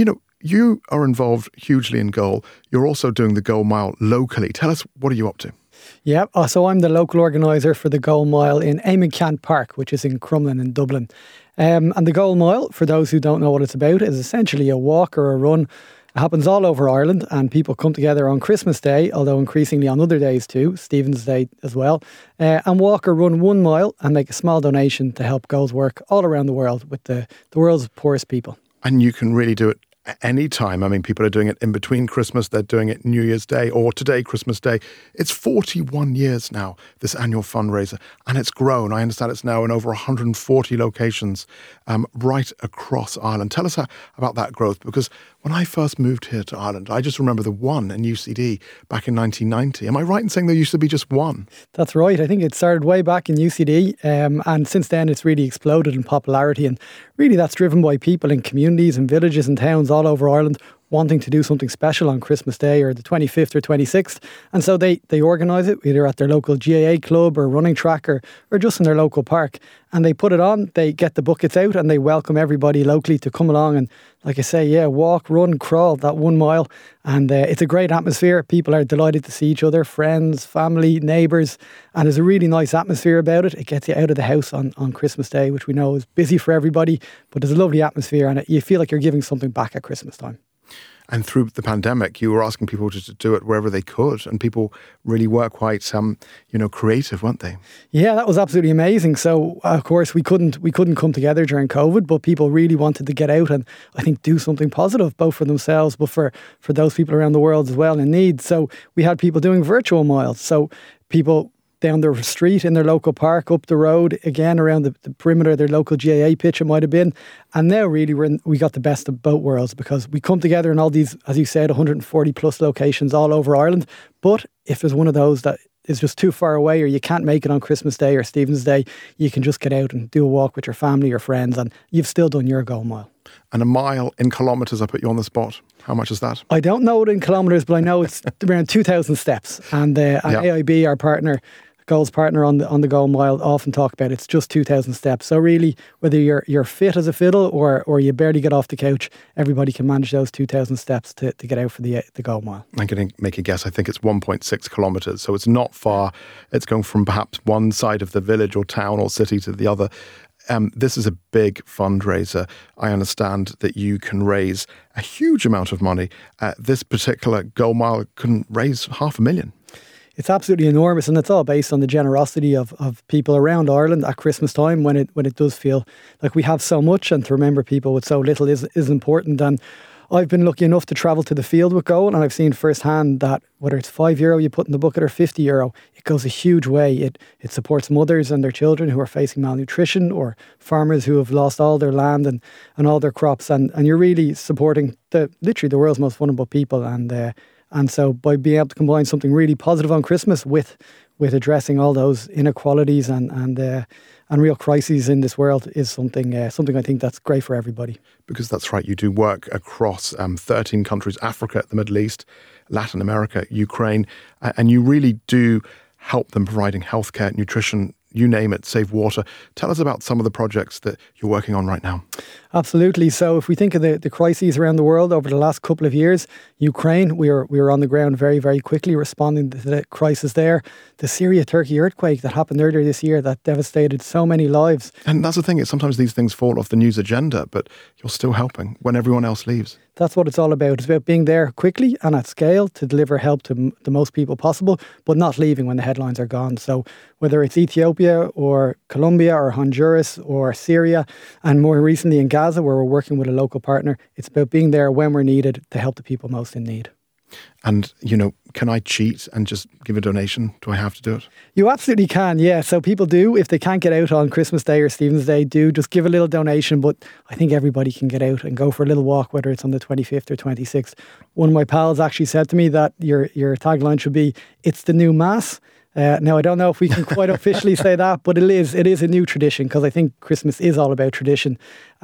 you are involved hugely in goal. You're also doing the Goal Mile locally. Tell us, what are you up to? Yeah, so I'm the local organiser for the Goal Mile in Aimacant Park, which is in Crumlin in Dublin. And the Goal Mile, for those who don't know what it's about, is essentially a walk or a run. It happens all over Ireland, and people come together on Christmas Day, although increasingly on other days too, Stephen's Day as well, and walk or run 1 mile and make a small donation to help Goal's work all around the world with the world's poorest people. And you can really do it any time. I mean, people are doing it in between Christmas, they're doing it New Year's Day or today, Christmas Day. It's 41 years now, this annual fundraiser, and it's grown. I understand it's now in over 140 locations right across Ireland. Tell us about that growth, because when I first moved here to Ireland, I just remember the one in UCD back in 1990. Am I right in saying there used to be just one? That's right. I think it started way back in UCD, and since then it's really exploded in popularity, and really that's driven by people in communities and villages and towns all over Ireland wanting to do something special on Christmas Day or the 25th or 26th. And so they organise it either at their local GAA club or running track or just in their local park. And they put it on, they get the buckets out and they welcome everybody locally to come along and, like I say, walk, run, crawl that 1 mile. And it's a great atmosphere. People are delighted to see each other, friends, family, neighbours. And there's a really nice atmosphere about it. It gets you out of the house on Christmas Day, which we know is busy for everybody. But there's a lovely atmosphere and you feel like you're giving something back at Christmas time. And through the pandemic, you were asking people to do it wherever they could, and people really were quite, creative, weren't they? Yeah, that was absolutely amazing. So, of course, we couldn't come together during COVID, but people really wanted to get out and I think do something positive, both for themselves, but for those people around the world as well in need. So we had people doing virtual miles. So people down their street in their local park, up the road, again around the perimeter of their local GAA pitch it might have been. And now really we got the best of both worlds, because we come together in all these, as you said, 140 plus locations all over Ireland. But if there's one of those that is just too far away or you can't make it on Christmas Day or Stephen's Day, you can just get out and do a walk with your family or friends and you've still done your Goal Mile. And a mile in kilometres, I put you on the spot. How much is that? I don't know it in kilometres, but I know it's around 2,000 steps. And AIB, our partner, Goal's partner on the Goal Mile, often talk about it's just 2,000 steps. So really, whether you're fit as a fiddle or you barely get off the couch, everybody can manage those 2,000 steps to get out for the Goal Mile. I'm going to make a guess. I think it's 1.6 kilometres, so it's not far. It's going from perhaps one side of the village or town or city to the other. This is a big fundraiser. I understand that you can raise a huge amount of money. This particular Goal Mile can raise $500,000. It's absolutely enormous, and it's all based on the generosity of people around Ireland at Christmas time when it does feel like we have so much, and to remember people with so little is important. And I've been lucky enough to travel to the field with Goal, and I've seen firsthand that whether it's €5 you put in the bucket or €50, it goes a huge way. It supports mothers and their children who are facing malnutrition, or farmers who have lost all their land and all their crops, and you're really supporting literally the world's most vulnerable people. And so by being able to combine something really positive on Christmas with addressing all those inequalities and real crises in this world is something I think that's great for everybody. Because that's right, you do work across 13 countries, Africa, the Middle East, Latin America, Ukraine, and you really do help them providing healthcare, nutrition, you name it, save water. Tell us about some of the projects that you're working on right now. Absolutely. So if we think of the crises around the world over the last couple of years, Ukraine, we were on the ground very, very quickly responding to the crisis there. The Syria-Turkey earthquake that happened earlier this year that devastated so many lives. And that's the thing, sometimes these things fall off the news agenda, but you're still helping when everyone else leaves. That's what it's all about. It's about being there quickly and at scale to deliver help to the most people possible, but not leaving when the headlines are gone. So whether it's Ethiopia or Colombia or Honduras or Syria, and more recently in Gaza, where we're working with a local partner, it's about being there when we're needed to help the people most in need. And, can I cheat and just give a donation? Do I have to do it? You absolutely can, yeah. So people do, if they can't get out on Christmas Day or Stephen's Day, do just give a little donation. But I think everybody can get out and go for a little walk, whether it's on the 25th or 26th. One of my pals actually said to me that your tagline should be, "It's the new Mass." Now, I don't know if we can quite officially say that, but it is a new tradition, because I think Christmas is all about tradition,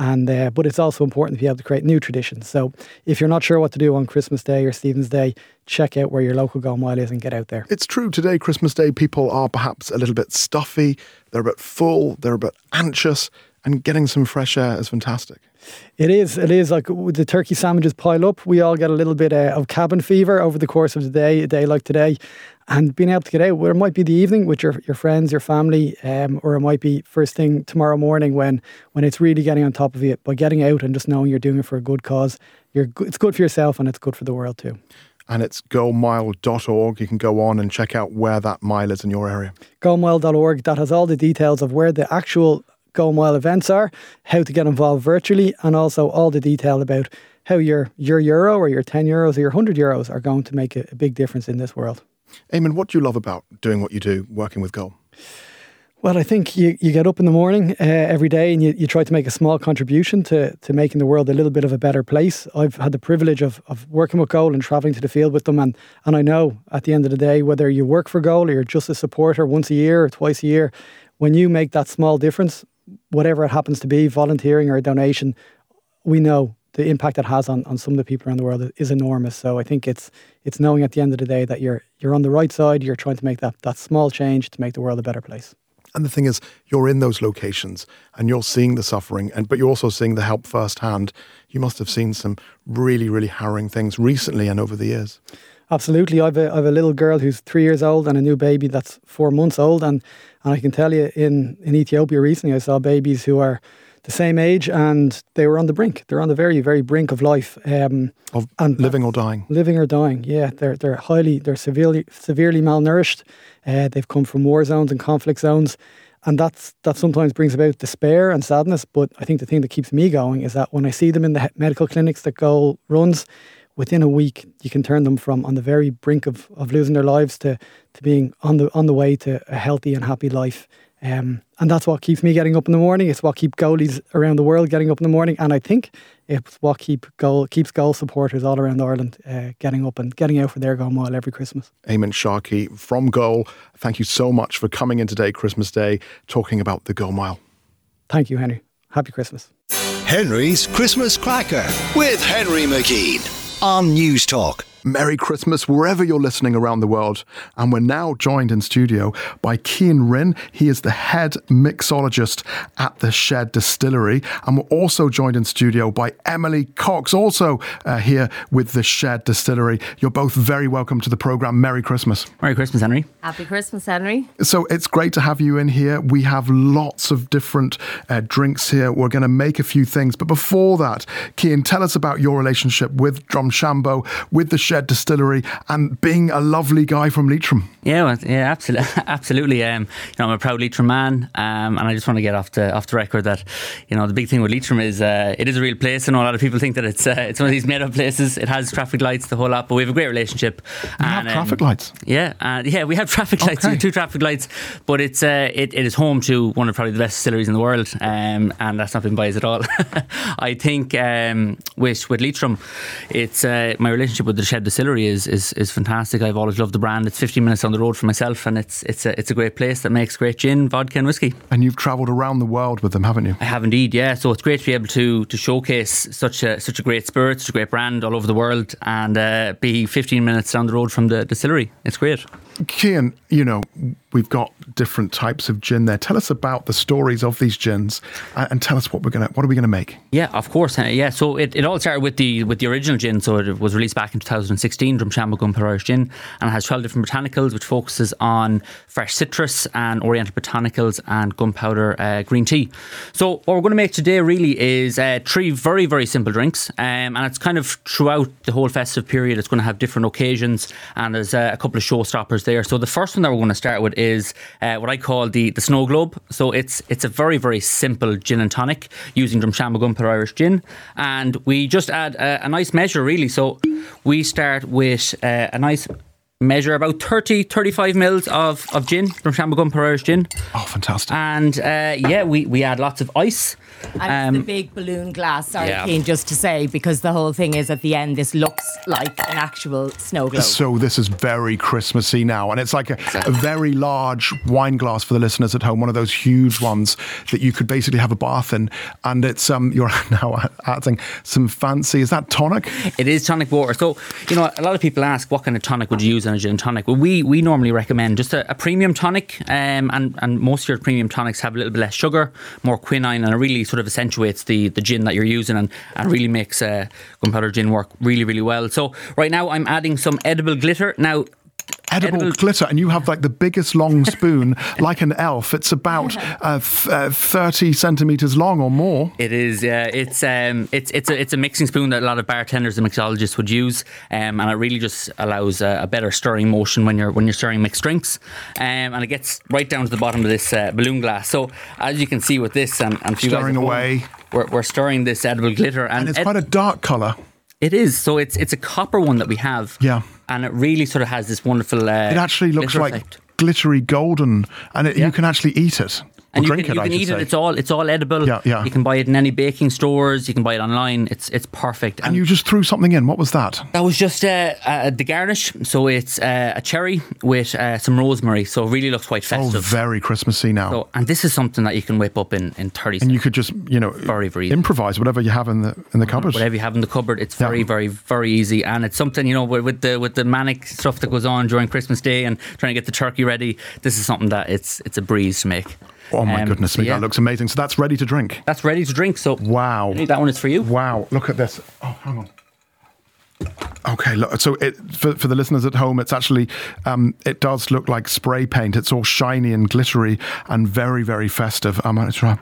but it's also important to be able to create new traditions. So if you're not sure what to do on Christmas Day or Stephen's Day, check out where your local Goal Mile is and get out there. It's true, today, Christmas Day, people are perhaps a little bit stuffy, they're a bit full, they're a bit anxious, and getting some fresh air is fantastic. It is like with the turkey sandwiches pile up, we all get a little bit of cabin fever over the course of the day, a day like today. And being able to get out, where it might be the evening with your friends, your family, or it might be first thing tomorrow morning when it's really getting on top of it. By getting out and just knowing you're doing it for a good cause, it's good for yourself and it's good for the world too. And it's goalmile.org. You can go on and check out where that mile is in your area. Goalmile.org, that has all the details of where the actual Goal Mile events are, how to get involved virtually, and also all the detail about how your euro or your 10 euros or your 100 euros are going to make a big difference in this world. Eamon, what do you love about doing what you do, working with Goal? Well, I think you get up in the morning every day and you try to make a small contribution to making the world a little bit of a better place. I've had the privilege of working with Goal and travelling to the field with them. And I know at the end of the day, whether you work for Goal or you're just a supporter once a year or twice a year, when you make that small difference, whatever it happens to be, volunteering or a donation, we know the impact it has on some of the people around the world is enormous. So I think it's knowing at the end of the day that you're on the right side, you're trying to make that small change to make the world a better place. And the thing is, you're in those locations and you're seeing the suffering, but you're also seeing the help firsthand. You must have seen some really, really harrowing things recently and over the years. Absolutely. I've a little girl who's 3 years old and a new baby that's 4 months old. And I can tell you in Ethiopia recently, I saw babies who are the same age and they were on the brink. They're on the very, very brink of life. And living or dying. Living or dying, yeah. They're severely malnourished. They've come from war zones and conflict zones. And that sometimes brings about despair and sadness. But I think the thing that keeps me going is that when I see them in the medical clinics that Goal runs, within a week, you can turn them from on the very brink of losing their lives to being on the way to a healthy and happy life. And that's what keeps me getting up in the morning. It's what keeps goalies around the world getting up in the morning. And I think it's what keeps Goal supporters all around Ireland getting up and getting out for their Goal Mile every Christmas. Eamon Sharkey from Goal, thank you so much for coming in today, Christmas Day, talking about the Goal Mile. Thank you, Henry. Happy Christmas. Henry's Christmas Cracker with Henry McKean on News Talk. Merry Christmas wherever you're listening around the world. And we're now joined in studio by Cian Rinn. He is the head mixologist at the Shed Distillery. And we're also joined in studio by Emily Cox, also here with the Shed Distillery. You're both very welcome to the programme. Merry Christmas. Merry Christmas, Henry. Happy Christmas, Henry. So it's great to have you in here. We have lots of different drinks here. We're going to make a few things. But before that, Cian, tell us about your relationship with Drumshanbo, with the Shed Distillery, and being a lovely guy from Leitrim. Yeah, absolutely. I'm a proud Leitrim man, and I just want to get off the record that the big thing with Leitrim is it is a real place. I know a lot of people think that it's one of these made up places. It has traffic lights, the whole lot, but we have a great relationship. We have traffic lights. Yeah, we have traffic lights. We have 2 traffic lights, but it is home to one of probably the best distilleries in the world, and that's not been biased at all. I think with Leitrim, it's my relationship with the Shed Distillery is fantastic. I've always loved the brand. It's 15 minutes on the road for myself, and it's a great place that makes great gin, vodka and whiskey. And you've travelled around the world with them, haven't you? I have indeed, yeah. So it's great to be able to showcase such a great spirit, such a great brand all over the world, and be 15 minutes down the road from the distillery. It's great. Cian, we've got different types of gin there. Tell us about the stories of these gins, and tell us what are we gonna make? Yeah, of course. Yeah, so it all started with the original gin. So it was released back in 2016, Drumshanbo Gunpowder Irish Gin, and it has 12 different botanicals, which focuses on fresh citrus and oriental botanicals and gunpowder green tea. So what we're going to make today really is 3 very, very simple drinks, and it's kind of throughout the whole festive period. It's going to have different occasions, and there's a couple of showstoppers there. So the first one that we're going to start with is what I call the Snow Globe. So it's a very, very simple gin and tonic using Drumshanbo Gunpowder Irish Gin, and we just add a nice measure really. So we start with a nice measure, about 30-35 mils of gin, Drumshanbo Gunpowder Irish Gin. Oh, fantastic. And we add lots of ice. And it's the big balloon glass, Cian, just to say, because the whole thing is at the end, this looks like an actual snow globe. So this is very Christmassy now, and it's like a very large wine glass for the listeners at home, one of those huge ones that you could basically have a bath in, and it's you're now adding some fancy, is that tonic? It is tonic water. So, a lot of people ask, what kind of tonic would you use? than a gin and tonic. Well, we normally recommend just a premium tonic, and most of your premium tonics have a little bit less sugar, more quinine, and it really sort of accentuates the gin that you're using and really makes gunpowder gin work really, really well. So right now I'm adding some edible glitter. Now, edible glitter, and you have like the biggest long spoon, like an elf. It's about 30 centimeters long or more. It is. It's a mixing spoon that a lot of bartenders and mixologists would use, and it really just allows a better stirring motion when you're stirring mixed drinks, and it gets right down to the bottom of this balloon glass. So as you can see with this, and stirring away, we're stirring this edible glitter, and it's quite a dark colour. It is. So it's a copper one that we have. Yeah. And it really sort of has this wonderful it actually looks like effect. Glittery golden, and you can actually eat it. And you drink can eat it. It's all edible. Yeah. You can buy it in any baking stores. You can buy it online. It's perfect. And you just threw something in. What was that? That was just the garnish. So it's a cherry with some rosemary. So it really looks quite festive. Oh, very Christmassy now. So, and this is something that you can whip up in 30 seconds. And you could just very, very improvise whatever you have in the cupboard. Whatever you have in the cupboard, it's very, very, very easy. And it's something with the manic stuff that goes on during Christmas Day and trying to get the turkey ready. This is something that it's a breeze to make. Oh my goodness me, that looks amazing. So that's ready to drink? That's ready to drink. So wow. That one is for you. Wow, look at this. Oh, hang on. Okay, look, so for the listeners at home, it's actually, it does look like spray paint. It's all shiny and glittery and very, very festive. I'm going to try.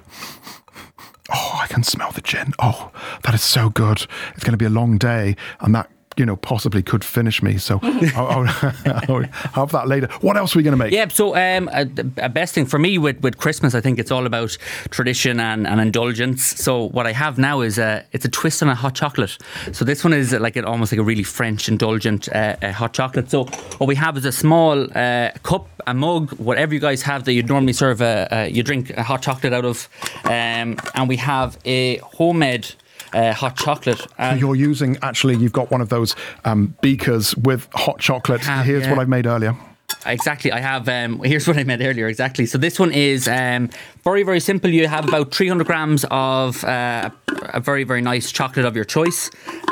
Oh, I can smell the gin. Oh, that is so good. It's going to be a long day, and that possibly could finish me. So I'll have that later. What else are we going to make? Yeah, so a best thing for me with Christmas, I think it's all about tradition and indulgence. So what I have now is it's a twist on a hot chocolate. So this one is almost like a really French indulgent hot chocolate. So what we have is a small cup, a mug, whatever you guys have that you'd normally serve you drink a hot chocolate out of, and we have a homemade hot chocolate. So you're using, you've got one of those beakers with hot chocolate. Here's what I've made earlier. Exactly. I have, here's what I made earlier, exactly. So this one is very, very simple. You have about 300 grams of a very, very nice chocolate of your choice.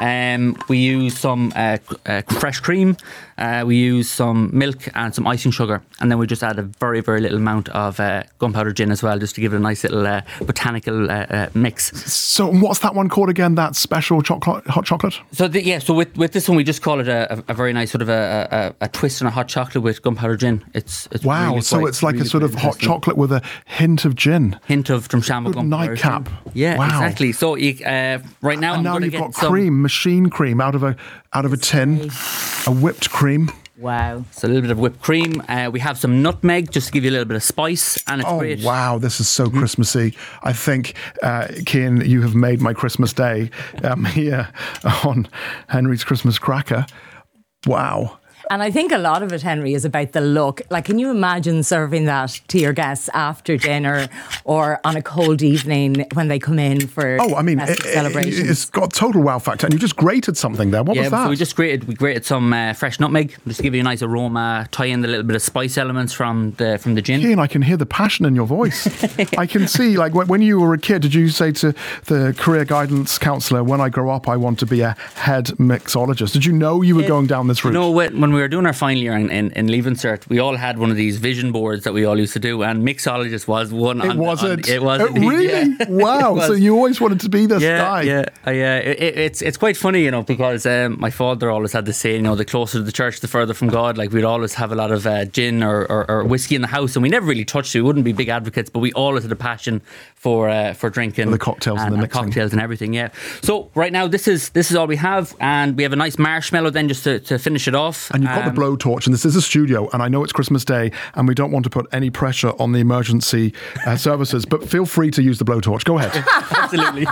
We use some fresh cream. We use some milk and some icing sugar. And then we just add a very, very little amount of gunpowder gin as well, just to give it a nice little botanical mix. So what's that one called again, that special hot chocolate? So with this one, we just call it a very nice sort of a twist on a hot chocolate with gunpowder gin. It's wow, really so it's like a sort of hot chocolate with a hint of gin. Hint of Drumshanbo gunpowder nightcap. Gin. Yeah, wow. Exactly. So right now, and now you've got cream, machine cream out of a tin, a whipped cream. Wow. So a little bit of whipped cream. We have some nutmeg just to give you a little bit of spice, and it's great. Oh wow, this is so Christmassy. I think, Cian, you have made my Christmas day here on Henry's Christmas Cracker. Wow. And I think a lot of it, Henry, is about the look. Like, can you imagine serving that to your guests after dinner or on a cold evening when they come in for celebrations? It's got total wow factor. And you just grated something there. What was that? So we grated some fresh nutmeg just to give you a nice aroma, tie in the little bit of spice elements from the gin. Cian, I can hear the passion in your voice. I can see, like, when you were a kid, did you say to the career guidance counsellor, when I grow up, I want to be a head mixologist? Did you know you were going down this route? No, when we were doing our final year in Leaving Cert, we all had one of these vision boards that we all used to do, and mixologist was one. It wasn't. It was really? Yeah. Wow! So you always wanted to be this guy. Yeah. It's quite funny, because my father always had this saying, the closer to the church, the further from God. Like, we'd always have a lot of gin or whiskey in the house, and we never really touched it. We wouldn't be big advocates, but we always had a passion for drinking, the cocktails and the mixing, cocktails and everything. Yeah. So right now, this is all we have, and we have a nice marshmallow then just to finish it off. And you've got the blowtorch, and this is a studio, and I know it's Christmas Day, and we don't want to put any pressure on the emergency services, but feel free to use the blowtorch. Go ahead. Absolutely.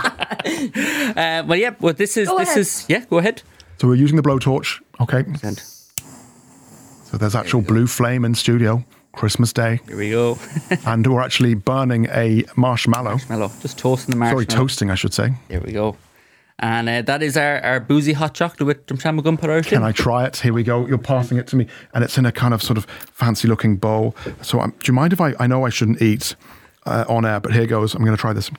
Go ahead. So we're using the blowtorch. Okay. So there's actual blue flame in studio. Christmas Day. Here we go. And we're actually burning a marshmallow. Just toasting the marshmallow. Sorry, toasting, I should say. Here we go. And that is our boozy hot chocolate with Drumshanbo gunpowder. Can I try it? Here we go. You're passing it to me. And it's in a kind of sort of fancy looking bowl. So do you mind if I know I shouldn't eat on air, but here goes. I'm going to try this.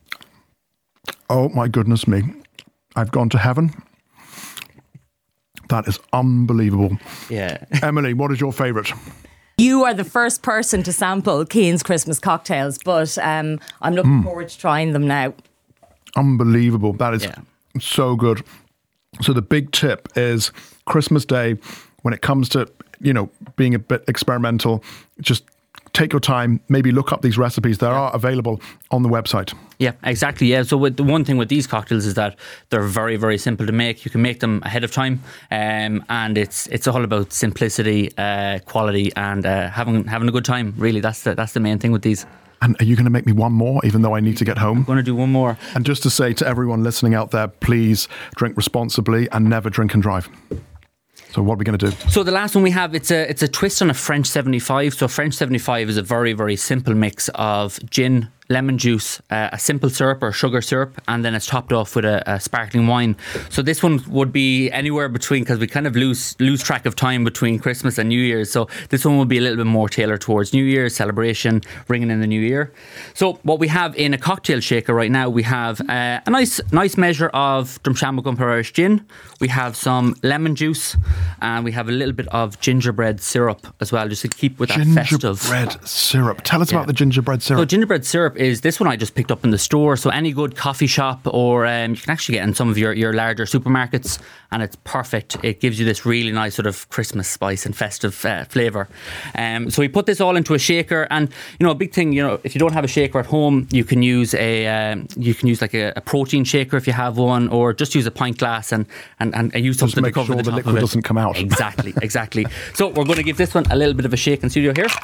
Oh my goodness me. I've gone to heaven. That is unbelievable. Yeah. Emily, what is your favourite? You are the first person to sample Keane's Christmas cocktails, but I'm looking forward to trying them now. Unbelievable. That is so good. So the big tip is Christmas Day, when it comes to, being a bit experimental, just take your time, maybe look up these recipes. They are available on the website. Yeah, exactly. Yeah. So the one thing with these cocktails is that they're very, very simple to make. You can make them ahead of time, and it's all about simplicity, quality, and having a good time. Really, that's the main thing with these. And are you going to make me one more, even though I need to get home? I'm going to do one more. And just to say to everyone listening out there, please drink responsibly and never drink and drive. So what are we going to do? So the last one we have, it's a twist on a French 75. So French 75 is a very, very simple mix of gin, lemon juice, a simple syrup or sugar syrup, and then it's topped off with a sparkling wine. So this one would be anywhere between, because we kind of lose track of time between Christmas and New Year's. So this one would be a little bit more tailored towards New Year's celebration, ringing in the new year. So what we have in a cocktail shaker right now, we have a nice measure of Drumshanbo Gunpowder Irish Gin. We have some lemon juice, and we have a little bit of gingerbread syrup as well, just to keep with that festive. Gingerbread syrup. Tell us about the gingerbread syrup. So gingerbread syrup is this one I just picked up in the store. So any good coffee shop, or you can actually get in some of your larger supermarkets, and it's perfect. It gives you this really nice sort of Christmas spice and festive flavour. So we put this all into a shaker, and a big thing, if you don't have a shaker at home, you can use like a protein shaker if you have one, or just use a pint glass and use something to cover the top of it. Just make sure the liquid doesn't come out. Exactly. So we're going to give this one a little bit of a shake in studio here.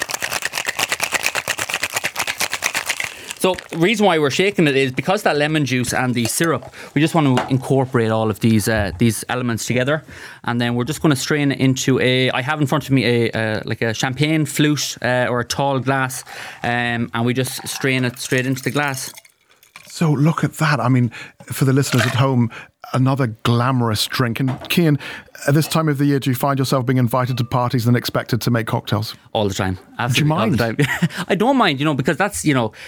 So the reason why we're shaking it is because that lemon juice and the syrup, we just want to incorporate all of these elements together, and then we're just going to strain it into I have in front of me a champagne flute or a tall glass, and we just strain it straight into the glass. So look at that. I mean, for the listeners at home, another glamorous drink. And Cian, at this time of the year, do you find yourself being invited to parties and expected to make cocktails? All the time. Absolutely. Do you mind? All the time. I don't mind, because that's,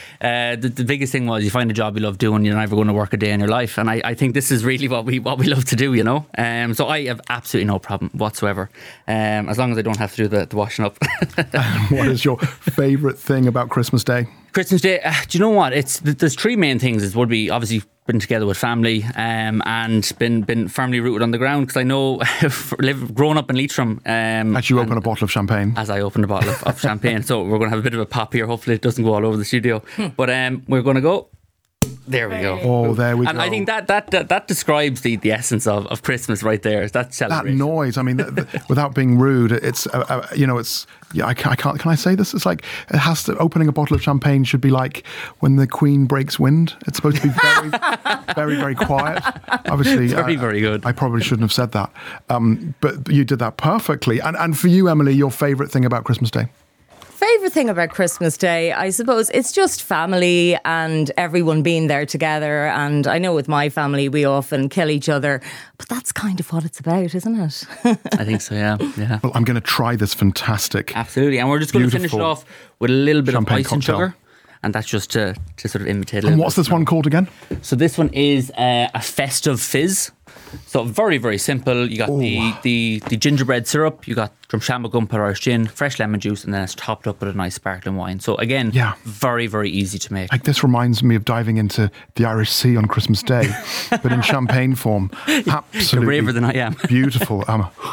the biggest thing was you find a job you love doing, you're never going to work a day in your life. And I think this is really what we love to do, So I have absolutely no problem whatsoever, as long as I don't have to do the washing up. What is your favourite thing about Christmas Day? Christmas Day, do you know what? There's three main things. It would be obviously been together with family, and been firmly rooted on the ground, because I know growing up in Leitrim. As you open a bottle of champagne. As I open a bottle of champagne. So we're going to have a bit of a pop here. Hopefully it doesn't go all over the studio. But we're going to go. There we go. Oh, there we go. And I think that describes the essence of Christmas right there. That celebration. That noise. I mean, without being rude, it's it's. Yeah, I can't. Can I say this? It's like it has to. Opening a bottle of champagne should be like when the Queen breaks wind. It's supposed to be very, very, very quiet. Obviously, it's very good. I probably shouldn't have said that, but you did that perfectly. And for you, Emily, your favourite thing about Christmas Day? Favourite thing about Christmas Day, I suppose, it's just family and everyone being there together. And I know with my family, we often kill each other, but that's kind of what it's about, isn't it? I think so, yeah. Well, I'm going to try this fantastic. Absolutely. And we're just going to finish it off with a little bit of ice and sugar. And that's just to sort of imitate a little. And what's this one called again? So this one is a festive fizz. So very, very simple. You got the gingerbread syrup, you got Drumshanbo Gunpowder Irish Gin, fresh lemon juice, and then it's topped up with a nice sparkling wine. So again, very, very easy to make. Like, this reminds me of diving into the Irish Sea on Christmas Day, but in champagne form. Absolutely. You're braver than I am. Beautiful.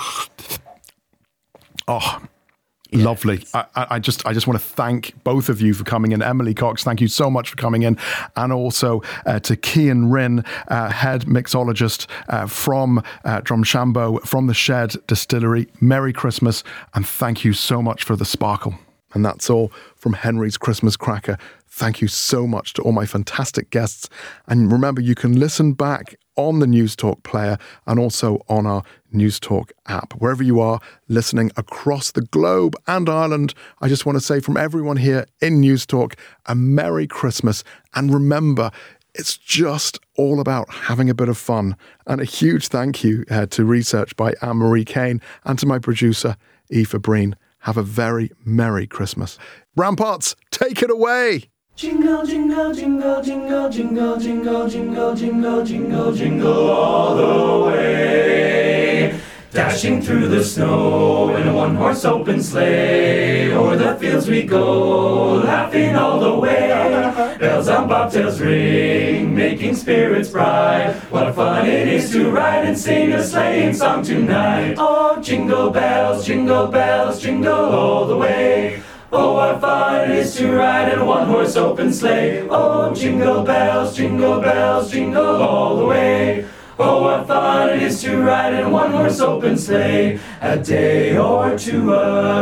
Lovely. I just want to thank both of you for coming in. Emily Cox, thank you so much for coming in. And also to Cian Rinn, head mixologist from Drumshanbo, from the Shed Distillery. Merry Christmas, and thank you so much for the sparkle. And that's all from Henry's Christmas Cracker. Thank you so much to all my fantastic guests. And remember, you can listen back on the News Talk player and also on our News Talk app. Wherever you are listening across the globe and Ireland, I just want to say from everyone here in News Talk, a Merry Christmas. And remember, it's just all about having a bit of fun. And a huge thank you to research by Anne-Marie Kane and to my producer, Aoife Breen. Have a very Merry Christmas. Ramparts, take it away! Jingle, jingle, jingle, jingle, jingle, jingle, jingle, jingle, jingle, jingle all the way. Dashing through the snow in a one-horse open sleigh. O'er the fields we go, laughing all the way. Bells on bobtails ring, making spirits bright. What a fun it is to ride and sing a sleighing song tonight. Oh, jingle bells, jingle all the way. Oh, what fun it is to ride in a one-horse open sleigh. Oh, jingle bells, jingle all the way. Oh, what fun it is to ride in a one-horse open sleigh. A day or two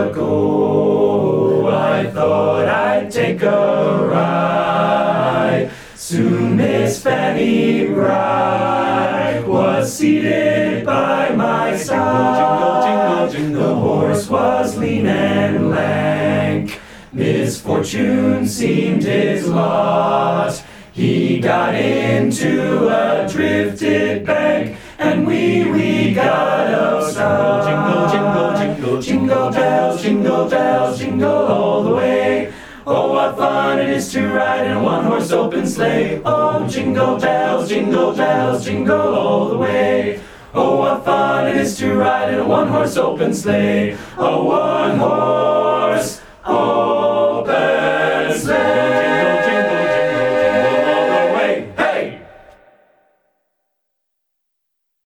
ago, I thought I'd take a ride. Soon Miss Fanny Bright was seated by my side. The horse was lean and lank. Misfortune seemed his lot. He got into a drifted bank, and we got upside. Jingle bells, jingle all the way. Oh, what fun it is to ride in a one-horse open sleigh. Oh, jingle bells, jingle all the way. Oh, what fun it is to ride in a one-horse open sleigh. A one-horse